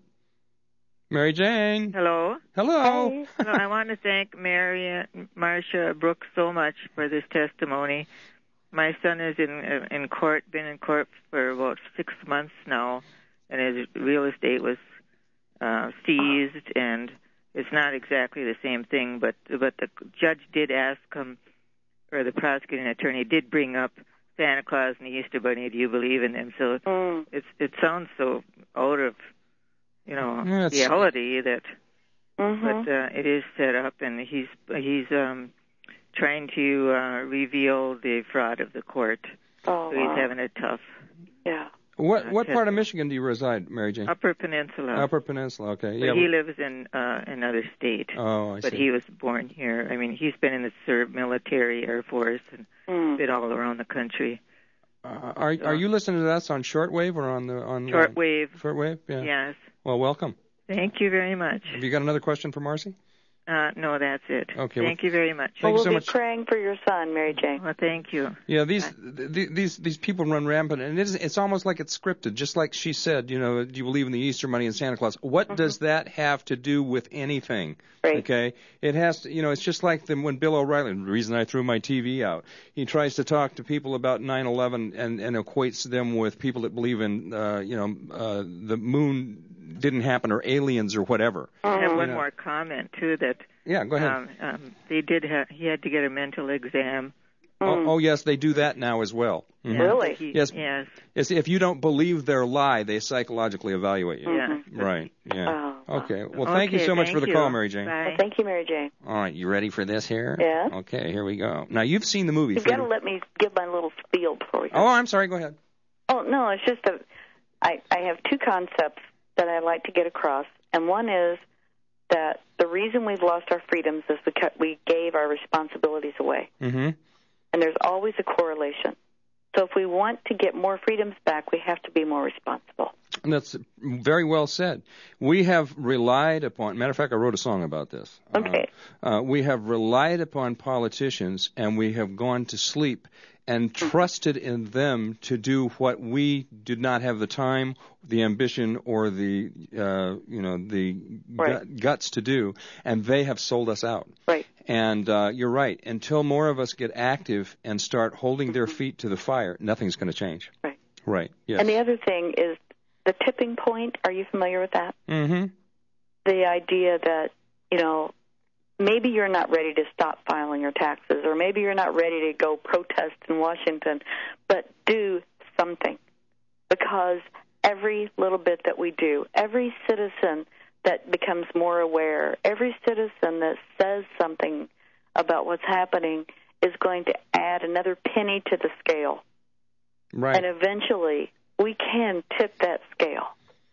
Mary Jane. Hello. Hello. Hello. I want to thank Mary Marcia Brooks so much for this testimony. My son is in in court, been in court for about six months now, and his real estate was uh, seized, and it's not exactly the same thing, but but the judge did ask him, or the prosecuting attorney did bring up Santa Claus and the Easter Bunny. Do you believe in them? So Mm. it's it sounds so out of you know Yeah, it's- reality that. Mm-hmm. But uh, it is set up, and he's he's um, trying to uh, reveal the fraud of the court. Oh, so wow. he's having it tough. Yeah. What Uh, what test- part of Michigan do you reside, Mary Jane? Upper Peninsula. Upper Peninsula. Okay. But Yeah. he lives in uh, another state. Oh, I but see. he was born here. I mean, he's been in the serv- military, Air Force, and Mm. been all around the country. Uh, are are you listening to us on shortwave or on the on Shortwave. Uh, shortwave. Yeah. Yes. Well, welcome. Thank you very much. Have you got another question for Marcy? Uh, no, that's it. Okay, Thank well, you very much. Thank you we'll so be much. praying for your son, Mary Jane. Well, thank you. Yeah, these th- these these people run rampant, and it is, it's almost like it's scripted. Just like she said, you know, do you believe in the Easter Bunny and Santa Claus? What Mm-hmm. does that have to do with anything? Right. Okay, it has to. You know, it's just like the, when Bill O'Reilly. The reason I threw my T V out. He tries to talk to people about nine eleven and and equates them with people that believe in, uh, you know, uh, the moon didn't happen or aliens or whatever. I have You one know. more comment too. That Yeah, go ahead. Um, um, they did have. He had to get a mental exam. Oh, oh yes, they do that now as well. Mhm. Really? He- Yes. Yes. Yes, if you don't believe their lie, they psychologically evaluate you. Yeah. Right. Yeah. Oh. Okay. Well, thank you Okay, so much thank for the you. call, Mary Jane. Bye. Well, thank you, Mary Jane. All right, you ready for this here? Yeah. Okay, here we go. Now you've seen the movie. You've got to Freedom- let me give my little spiel before we go. Oh, I'm sorry. Go ahead. Oh, no, it's just a, I, I have two concepts that I like to get across, and one is that the reason we've lost our freedoms is because we gave our responsibilities away, Mm-hmm. and there's always a correlation. So if we want to get more freedoms back, we have to be more responsible. And that's very well said. We have relied upon. Matter of fact, I wrote a song about this. Okay. Uh, uh, we have relied upon politicians, and we have gone to sleep and trusted in them to do what we did not have the time, the ambition, or the uh, you know the Right. gut, guts to do, and they have sold us out. Right. And uh, you're right. Until more of us get active and start holding their feet to the fire, nothing's going to change. Right. Right. Yes. And the other thing is the tipping point. Are you familiar with that? Mm-hmm. The idea that, you know, maybe you're not ready to stop filing your taxes, or maybe you're not ready to go protest in Washington, but do something. Because every little bit that we do, every citizen that becomes more aware, every citizen that says something about what's happening is going to add another penny to the scale. Right. And eventually, we can tip that scale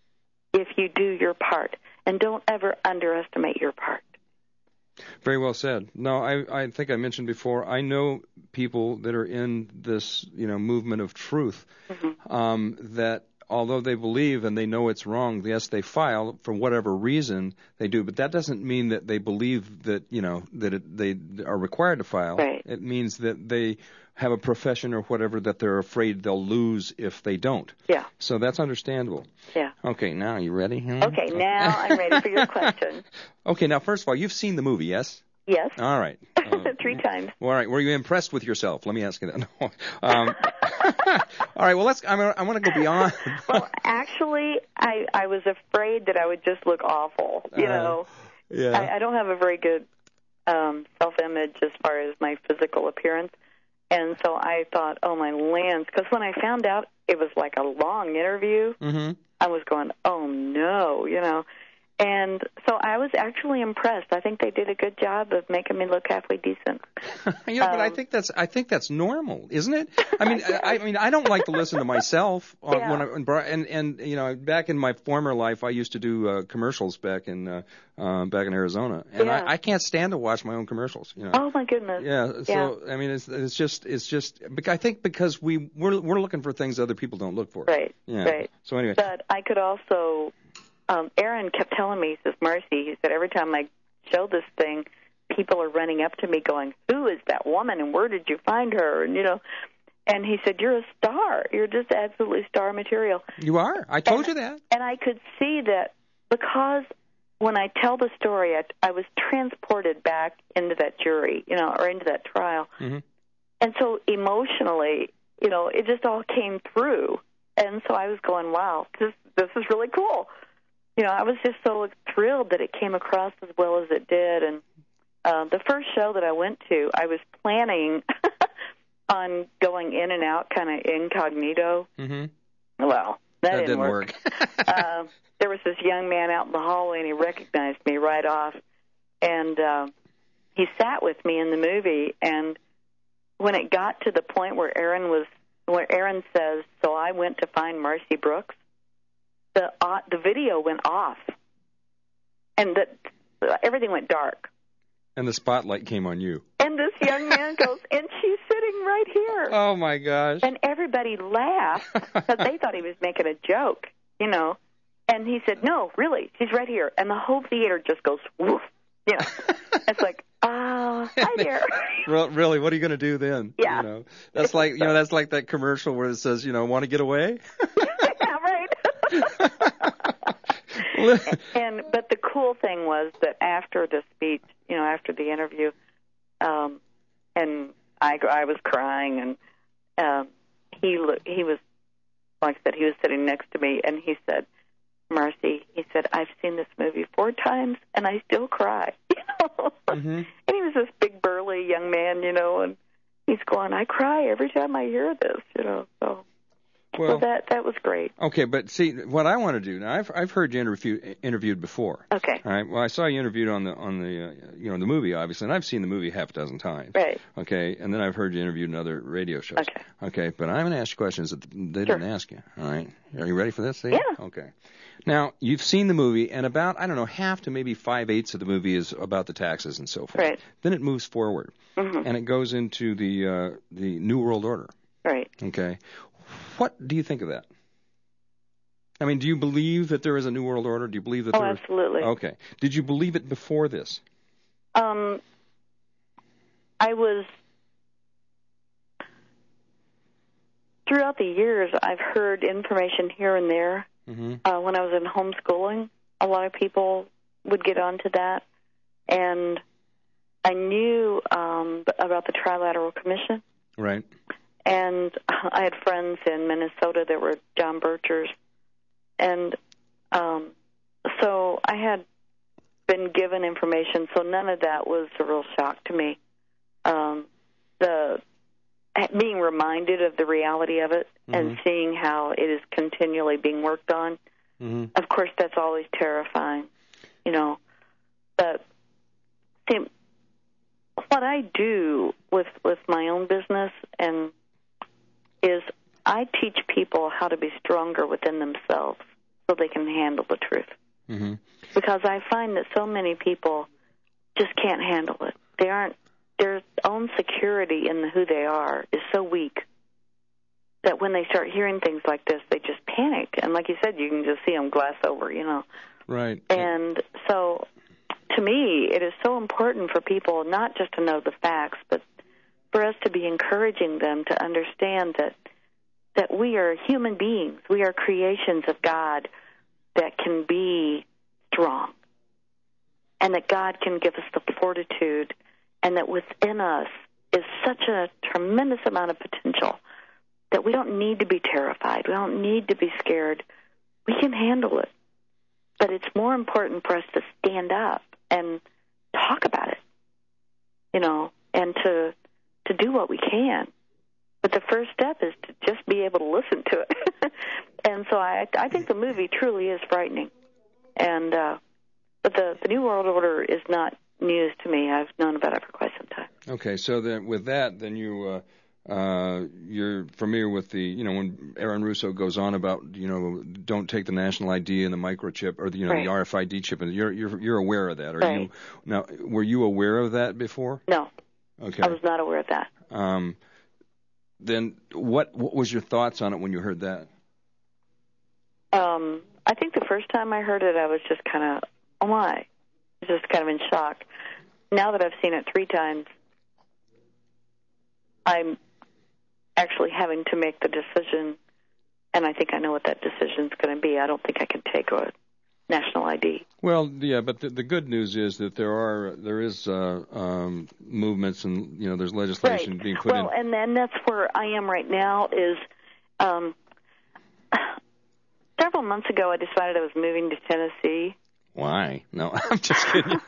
if you do your part. And don't ever underestimate your part. Very well said. No, I, I think I mentioned before, I know people that are in this, you know, movement of truth, Mm-hmm. um, that although they believe and they know it's wrong, yes, they file for whatever reason they do, but that doesn't mean that they believe that, you know, that it, they are required to file. Right. It means that they have a profession or whatever that they're afraid they'll lose if they don't. Yeah. So that's understandable. Yeah. Okay, now you ready? Hmm? Okay, now I'm ready for your question. Okay, now first of all, you've seen the movie, yes? Yes. All right. Uh, Three times. All right. Were you impressed with yourself? Let me ask you that. No. Um, all right. Well, let's. I, mean, I want to go beyond. Well, actually, I I was afraid that I would just look awful. You Uh, know, yeah. I, I don't have a very good um, self-image as far as my physical appearance, and so I thought, oh my lands, because when I found out it was like a long interview, Mm-hmm. I was going, oh no, you know. And so I was actually impressed. I think they did a good job of making me look halfway decent. Yeah, but I Um, think that's I think that's normal, isn't it? I mean, I, I mean, I don't like to listen to myself uh, Yeah. when I when, bri- and and you know, back in my former life, I used to do uh, commercials back in uh, uh, back in Arizona, and Yeah. I, I can't stand to watch my own commercials. You know. Oh my goodness. Yeah. So I mean, it's it's just it's just bec- I think because we we're we're looking for things other people don't look for. Right. Yeah. Right. So anyway. But I could also, um, Aaron kept telling me, he says, Marcy, he said, every time I show this thing, people are running up to me going, who is that woman and where did you find her? And, you know, and he said, you're a star. You're just absolutely star material. You are. I told you that. And I could see that because when I tell the story, I, I was transported back into that jury, you know, or into that trial. Mm-hmm. And so emotionally, you know, it just all came through. And so I was going, wow, this this is really cool. You know, I was just so thrilled that it came across as well as it did. And uh, the first show that I went to, I was planning on going in and out kind of incognito. Mm-hmm. Well, that, That didn't, didn't work. uh, there was this young man out in the hallway, and he recognized me right off. And uh, he sat with me in the movie. And when it got to the point where Aaron was, where Aaron says, "So I went to find Marcy Brooks," the uh, the video went off, and the, everything went dark. And the spotlight came on you. And this young man goes, "And she's sitting right here." Oh my gosh. And everybody laughed because they thought he was making a joke, you know. And he said, "No, really, she's right here." And the whole theater just goes, woof. You know, it's like, oh, hi there. Re- Really, what are you going to do then? Yeah. You know, that's like you know that's like that commercial where it says, you know, want to get away? Yeah, right. And but the cool thing was that after the speech, you know, after the interview, um, and I I was crying, and um, he lo- he was like I said, he was sitting next to me, and he said, "Marcy," he said, "I've seen this movie four times, and I still cry." You know, Mm-hmm. and he was this big burly young man, you know, and he's going, "I cry every time I hear this," you know. So, Well, so that that was great. Okay, but see, what I want to do now, I've I've heard you interview, interviewed before. Okay. All right. Well, I saw you interviewed on the on the uh, you know the movie, obviously, and I've seen the movie half a dozen times. Right. Okay, and then I've heard you interviewed in other radio shows. Okay. Okay, but I'm going to ask you questions that they Sure. didn't ask you. All right. Are you ready for this? See? Yeah. Okay. Now you've seen the movie, and about I don't know half to maybe five eighths of the movie is about the taxes and so forth. Right. Then it moves forward, Mhm. and it goes into the uh, the New World Order. Right. Okay. What do you think of that? I mean, do you believe that there is a New World Order? Do you believe that Oh, there absolutely. Okay. Did you believe it before this? Um, I was throughout the years. I've heard information here and there. Mm-hmm. Uh, when I was in homeschooling, a lot of people would get onto that, and I knew um, about the Trilateral Commission. Right. And I had friends in Minnesota that were John Birchers, and um, so I had been given information, so none of that was a real shock to me. Um, the being reminded of the reality of it and Mhm. seeing how it is continually being worked on, Mm-hmm. of course, that's always terrifying, you know. But see, what I do with with my own business and is I teach people how to be stronger within themselves so they can handle the truth. Mm-hmm. Because I find that so many people just can't handle it. They aren't, their own security in who they are is so weak that when they start hearing things like this, they just panic. And like you said, you can just see them glass over, you know. Right. And so to me, it is so important for people not just to know the facts, but for us to be encouraging them to understand that that we are human beings. We are creations of God that can be strong. And and that God can give us the fortitude, and that within us is such a tremendous amount of potential that we don't need to be terrified. We don't need to be scared. We can handle it. But it's more important for us to stand up and talk about it, you know, and to to do what we can. But the first step is to just be able to listen to it. And so I I think the movie truly is frightening. And uh, but the, the New World Order is not news to me. I've known about it for quite some time. Okay, so then with that, then you uh, uh, you're familiar with the, you know, when Aaron Russo goes on about, you know, don't take the national I D and the microchip or the, you know, Right. the R F I D chip, and you're you're you're aware of that, are Right. you? Now, were you aware of that before? No, Okay. I was not aware of that. Um, then what what was your thoughts on it when you heard that? Um, I think the first time I heard it, I was just kind of, oh my, I was just kind of in shock. Now that I've seen it three times, I'm actually having to make the decision, and I think I know what that decision's going to be. I don't think I can take a national I D. Well, yeah, but the, the good news is that there are there is uh, um, movements, and you know there's legislation Right. being put well, in. and then that's where I am right now is um, several months ago I decided I was moving to Tennessee. Why? No, I'm just kidding.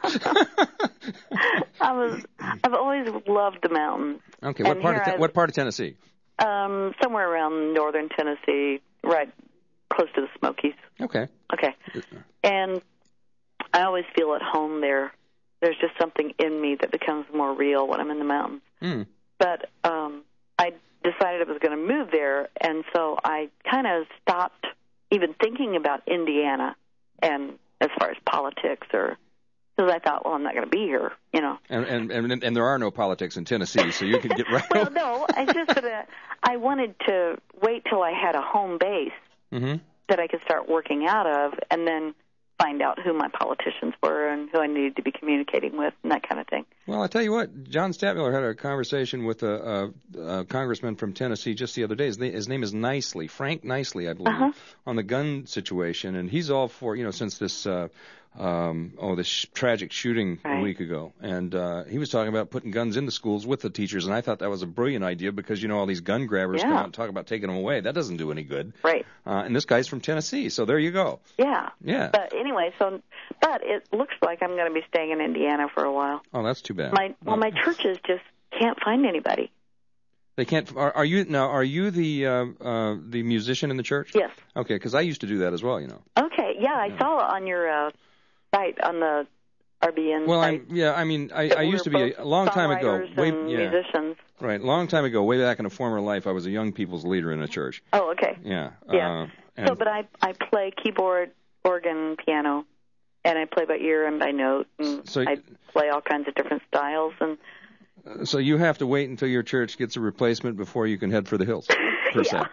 I was I've always loved the mountains. Okay, what And part of here te- I- what part of Tennessee? Um, somewhere around northern Tennessee, right close to the Smokies. Okay. Okay. And I always feel at home there. There's just something in me that becomes more real when I'm in the mountains. Mm. But um, I decided I was going to move there, and so I kind of stopped even thinking about Indiana and as far as politics, or because I thought, well, I'm not going to be here, you know. And, and and and there are no politics in Tennessee, so you can get right. Well, no, I just that uh, I wanted to wait till I had a home base Mm-hmm. that I could start working out of, and then find out who my politicians were and who I needed to be communicating with and that kind of thing. Well, I tell you what, John Stadtmiller had a conversation with a, a, a congressman from Tennessee just the other day. His, na- his name is Nicely, Frank Nicely, I believe, Uh-huh. on the gun situation, and he's all for, you know, since this uh, um, oh this sh- tragic shooting a Right. week ago, and uh, he was talking about putting guns in the schools with the teachers, and I thought that was a brilliant idea because you know all these gun grabbers come Yeah. out and talk about taking them away. That doesn't do any good. Right. Uh, and this guy's from Tennessee, so there you go. Yeah. Yeah. But anyway, so but it looks like I'm going to be staying in Indiana for a while. Oh, that's too bad. My well, my churches just can't find anybody. They can't. Are, are you now? Are you the uh, uh, the musician in the church? Yes. Okay, because I used to do that as well. You know. Okay. Yeah, I saw on your uh, site on the R B N Well, site. I'm. Yeah, I mean, I, that I we used to were be a, both a long time ago. songwriters Way, and yeah. musicians. Right, long time ago, way back in a former life, I was a young people's leader in a church. Oh, okay. Yeah. Yeah. Uh, and, So, but I I play keyboard, organ, piano, and I play by ear and by note, and So- I play all kinds of different styles. And uh, so you have to wait until your church gets a replacement before you can head for the hills, per se.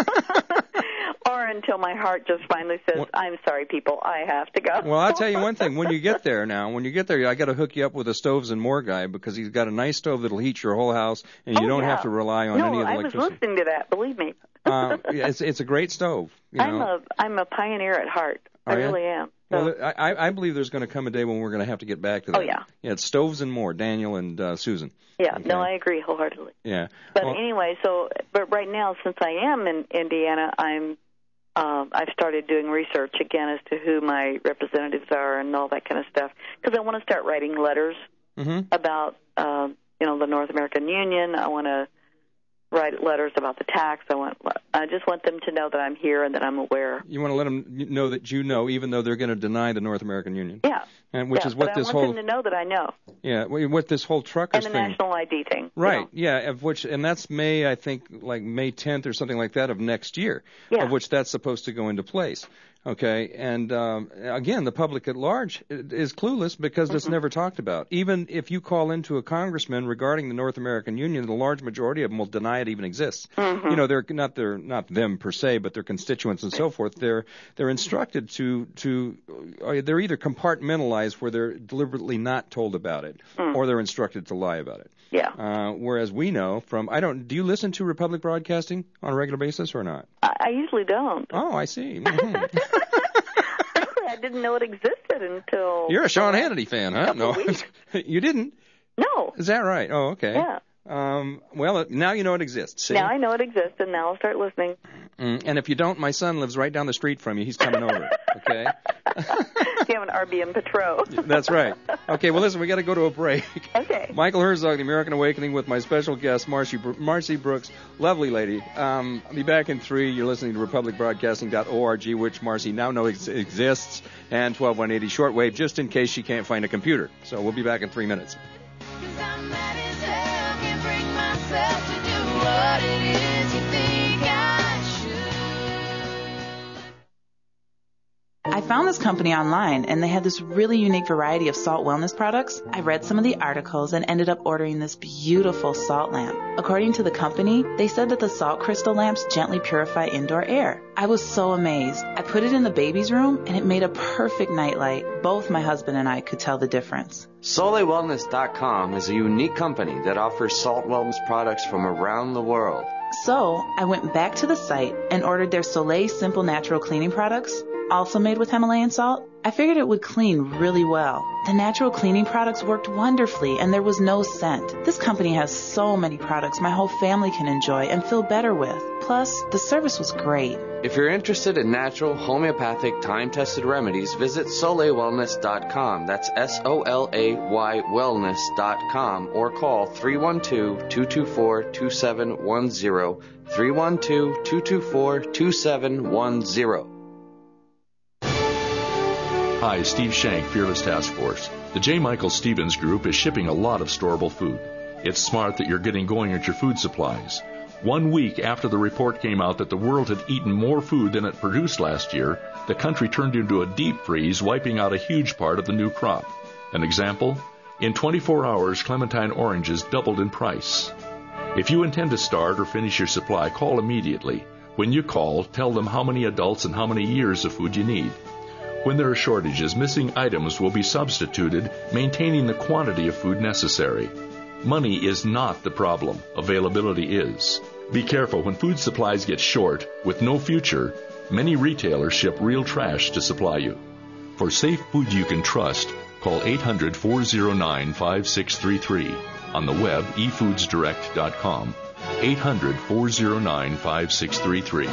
or until my heart just finally says, "I'm sorry, people, I have to go." Well, I'll tell you one thing. When you get there now, when you get there, I got to hook you up with a Stoves and More guy because he's got a nice stove that'll heat your whole house, and you Oh, don't yeah. have to rely on no, any of the I was electricity. listening to that. Believe me. uh, yeah, it's it's a great stove. You know? I'm a I'm a pioneer at heart. I Are ya? really am. So, Well, I, I believe there's going to come a day when we're going to have to get back to that. Oh, yeah. Yeah, it's Stoves and More, Daniel and uh, Susan. yeah, Okay. no, I agree wholeheartedly. Yeah. But Well, anyway, so but right now, since I am in Indiana, I'm um, I've started doing research again as to who my representatives are and all that kind of stuff because I want to start writing letters mhm. about um, you know the North American Union. I want to write letters about the tax. I want I just want them to know that I'm here and that I'm aware. You want to let them know that you know, even though they're going to deny the North American Union. Yeah. And which yeah, is what but this I whole want them to know that I know. yeah what this whole And truckers the thing. national I D thing. you Right, know. yeah, of which, and that's May, I think, like May tenth or something like that of next year, Yeah. of which that's supposed to go into place. Okay, and um, again, the public at large is clueless because it's Mm-hmm. never talked about. Even if you call into a congressman regarding the North American Union, the large majority of them will deny it even exists. Mhm. You know, they're not they're not them per se, but their constituents and so forth. They're they're instructed to to uh, they're either compartmentalized where they're deliberately not told about it, Mm. or they're instructed to lie about it. Yeah. Uh, whereas we know from, I don't, do you listen to Republic Broadcasting on a regular basis or not? I, I usually don't. Oh, I see. Mhm. Actually, I didn't know it existed until. You're a Sean Hannity fan, huh? No, you didn't. No. Is that right? Oh, okay. Yeah. Um, well, now you know it exists. See? Now I know it exists, and now I'll start listening. Mm, and if you don't, my son lives right down the street from you. He's coming over. Okay. You have an R B M Petro. That's right. Okay, well, listen, we got to go to a break. Okay. Michael Herzog, The American Awakening, with my special guest, Marcy, Marcy Brooks. Lovely lady. Um, I'll be back in three. You're listening to republic broadcasting dot org, which Marcy now knows exists, and twelve one eighty shortwave, just in case she can't find a computer. So we'll be back in three minutes. Myself to do what it is you think I should. I found this company online, and they had this really unique variety of salt wellness products. I read some of the articles and ended up ordering this beautiful salt lamp. According to the company, they said that the salt crystal lamps gently purify indoor air. I was so amazed. I put it in the baby's room, and it made a perfect nightlight. Both my husband and I could tell the difference. Soleil Wellness dot com is a unique company that offers salt wellness products from around the world. So I went back to the site and ordered their Soleil Simple Natural Cleaning products, also made with Himalayan salt. I figured it would clean really well. The natural cleaning products worked wonderfully, and there was no scent. This company has so many products my whole family can enjoy and feel better with. Plus, the service was great. If you're interested in natural, homeopathic, time-tested remedies, visit Soleil Wellness dot com. That's S O L A Y Wellness dot com, or call three one two, two two four, two seven one zero, three one two, two two four, two seven one zero. Hi, Steve Shank, Fearless Task Force. The J. Michael Stevens Group is shipping a lot of storable food. It's smart that you're getting going at your food supplies. One week after the report came out that the world had eaten more food than it produced last year, the country turned into a deep freeze, wiping out a huge part of the new crop. An example? In twenty-four hours, clementine oranges doubled in price. If you intend to start or finish your supply, call immediately. When you call, tell them how many adults and how many years of food you need. When there are shortages, missing items will be substituted, maintaining the quantity of food necessary. Money is not the problem. Availability is. Be careful when food supplies get short, with no future. Many retailers ship real trash to supply you. For safe food you can trust, call eight hundred, four oh nine, five six three three. On the web, e foods direct dot com. eight hundred, four oh nine, five six three three.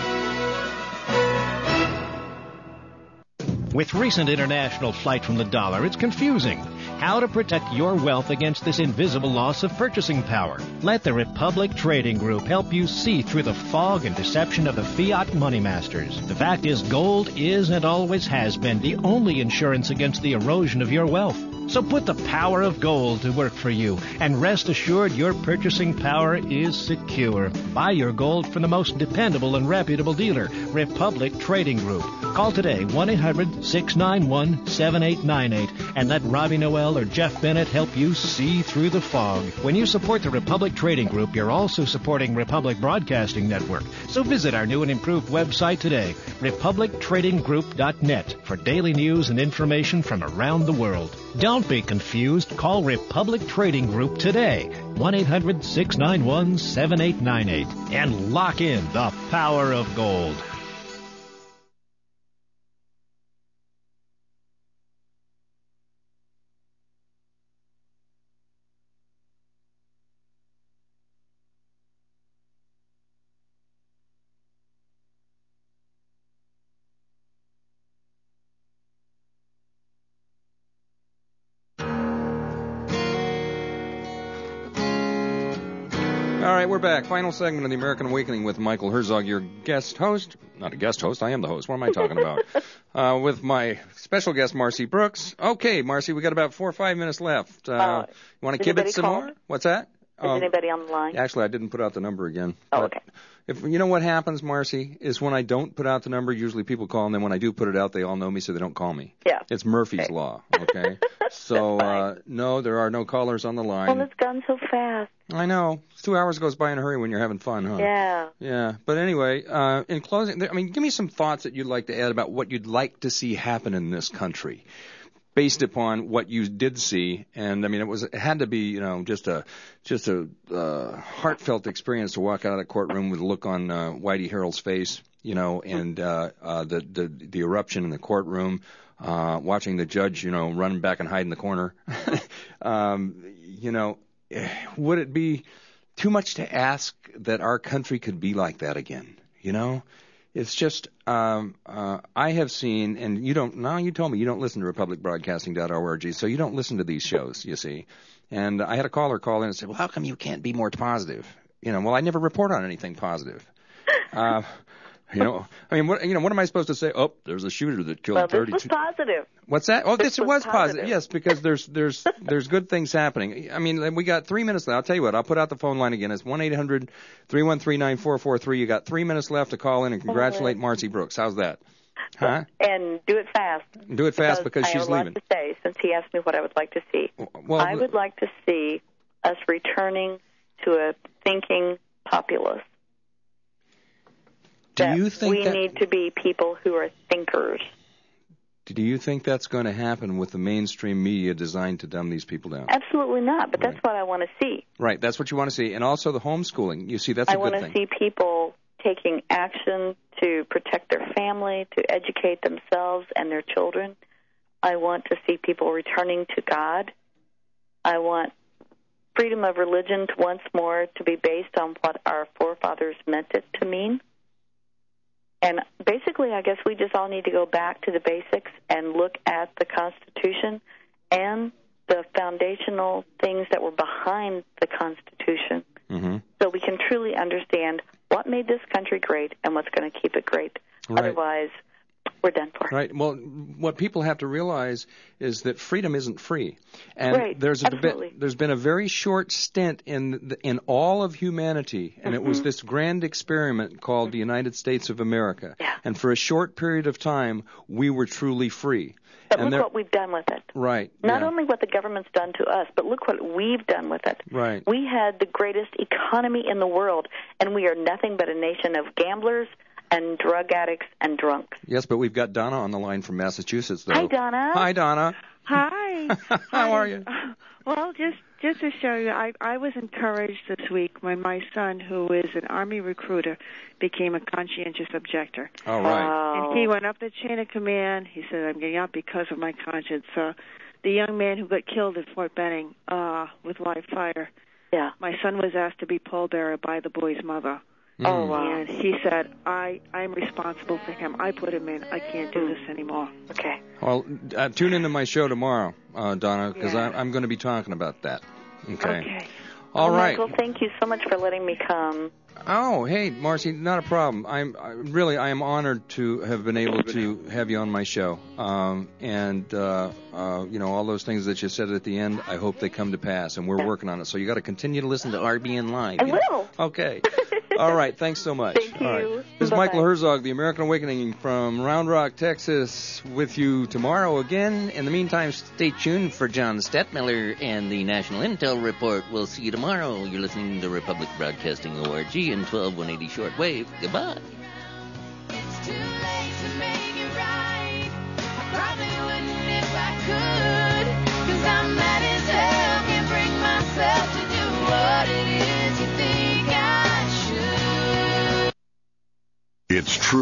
With recent international flight from the dollar, it's confusing. How to protect your wealth against this invisible loss of purchasing power. Let the Republic Trading Group help you see through the fog and deception of the fiat money masters. The fact is, gold is and always has been the only insurance against the erosion of your wealth. So put the power of gold to work for you, and rest assured your purchasing power is secure. Buy your gold from the most dependable and reputable dealer, Republic Trading Group. Call today, one eight hundred, six nine one, seven eight nine eight, and let Robbie Noel or Jeff Bennett help you see through the fog. When you support the Republic Trading Group, you're also supporting Republic Broadcasting Network. So visit our new and improved website today, republic trading group dot net, for daily news and information from around the world. Don't be confused. Call Republic Trading Group today, one eight hundred, six nine one, seven eight nine eight, and lock in the power of gold. All right, we're back. Final segment of The American Awakening with Michael Herzog, your guest host. Not a guest host, I am the host. What am I talking about? uh, with my special guest, Marcy Brooks. Okay, Marcy, we got about four or five minutes left. Uh, Uh, you want to is kibitz some anybody more? What's that? Is Um, anybody on the line? Actually, I didn't put out the number again. Oh, But okay. If you know what happens, Marcy, is when I don't put out the number, usually people call, and then when I do put it out, they all know me, so they don't call me. Yeah. It's Murphy's Okay. Law, okay? So, uh, no, there are no callers on the line. Well, it's gone so fast. I know. Two hours goes by in a hurry when you're having fun, huh? Yeah. Yeah. But anyway, uh, in closing, I mean, give me some thoughts that you'd like to add about what you'd like to see happen in this country, based upon what you did see. And I mean, it was it had to be, you know, just a just a uh, heartfelt experience to walk out of the courtroom with a look on uh, Whitey Harold's face, you know, and uh, uh, the the the eruption in the courtroom. uh, watching the judge, you know, run back and hide in the corner. um, you know, would it be too much to ask that our country could be like that again? You know, it's just um, uh, I have seen, and you don't. Now you told me you don't listen to republic broadcasting dot org, so you don't listen to these shows. You see, and I had a caller call in and said, "Well, how come you can't be more positive?" You know, well, I never report on anything positive. Uh, you know, I mean, what you know, what am I supposed to say? Oh, there's a shooter that killed well, thirty-two. This was positive. What's that? Oh, this, this was, was positive. positive. Yes, because there's there's there's good things happening. I mean, we got three minutes left. I'll tell you what. I'll put out the phone line again. It's one eight hundred three one three nine four four three. You got three minutes left to call in and congratulate Marcy Brooks. How's that? Huh? And do it fast. Do it fast because, because she's I have a lot leaving. to say, since he asked me what I would like to see. Well, I would like to see us returning to a thinking populace. Do that you think we that, need to be people who are thinkers? Do you think that's going to happen with the mainstream media designed to dumb these people down? Absolutely not, but Right. that's what I want to see. Right, that's what you want to see. And also the homeschooling. You see, that's a I good want to thing. see people taking action to protect their family, to educate themselves and their children. I want to see people returning to God. I want freedom of religion to once more to be based on what our forefathers meant it to mean. And basically, I guess we just all need to go back to the basics and look at the Constitution and the foundational things that were behind the Constitution, Mm-hmm. so we can truly understand what made this country great and what's going to keep it great. Right. Otherwise, we're done for. Right. Well, what people have to realize is that freedom isn't free, and Right. there's a Absolutely. bit, there's been a very short stint in the, in all of humanity, and it was Mhm. this grand experiment called the United States of America. Yeah. And for a short period of time, we were truly free. But and look there- what we've done with it. Right. Not yeah. only what the government's done to us, but look what we've done with it. Right. We had the greatest economy in the world, and we are nothing but a nation of gamblers and drug addicts and drunks. Yes, but we've got Donna on the line from Massachusetts, though. Hi, Donna. Hi, Donna. Hi. How are you? Well, just just to show you, I I was encouraged this week when my son, who is an Army recruiter, became a conscientious objector. All right. And he went up the chain of command. He said, "I'm getting out because of my conscience." Uh, the young man who got killed at Fort Benning uh, with live fire. Yeah. My son was asked to be pallbearer by the boy's mother. Oh, wow. And he said, I, I'm responsible for him. I put him in. I can't do this anymore. Okay. Well, uh, tune into my show tomorrow, uh, Donna, because Yeah. I'm going to be talking about that. Okay. Okay. All well, right. Michael, thank you so much for letting me come. Oh, hey, Marcy, not a problem. I'm I, really I am honored to have been able to have you on my show. Um, and uh, uh, you know, all those things that you said at the end, I hope they come to pass, and we're working on it. So you got to continue to listen to R B N Live. I you know? will. Okay. All right. Thanks so much. Thank All right. you. This is Bye-bye. Michael Herzog, the American Awakening from Round Rock, Texas, with you tomorrow again. In the meantime, Stay tuned for John Stadtmiller and the National Intel Report. We'll see you tomorrow. You're listening to Republic Broadcasting O R G and twelve one eighty shortwave. Goodbye. It's too late to make it right. I probably wouldn't if I could. Cause I'm mad as hell, can't bring myself to do what it is you think I should. It's true.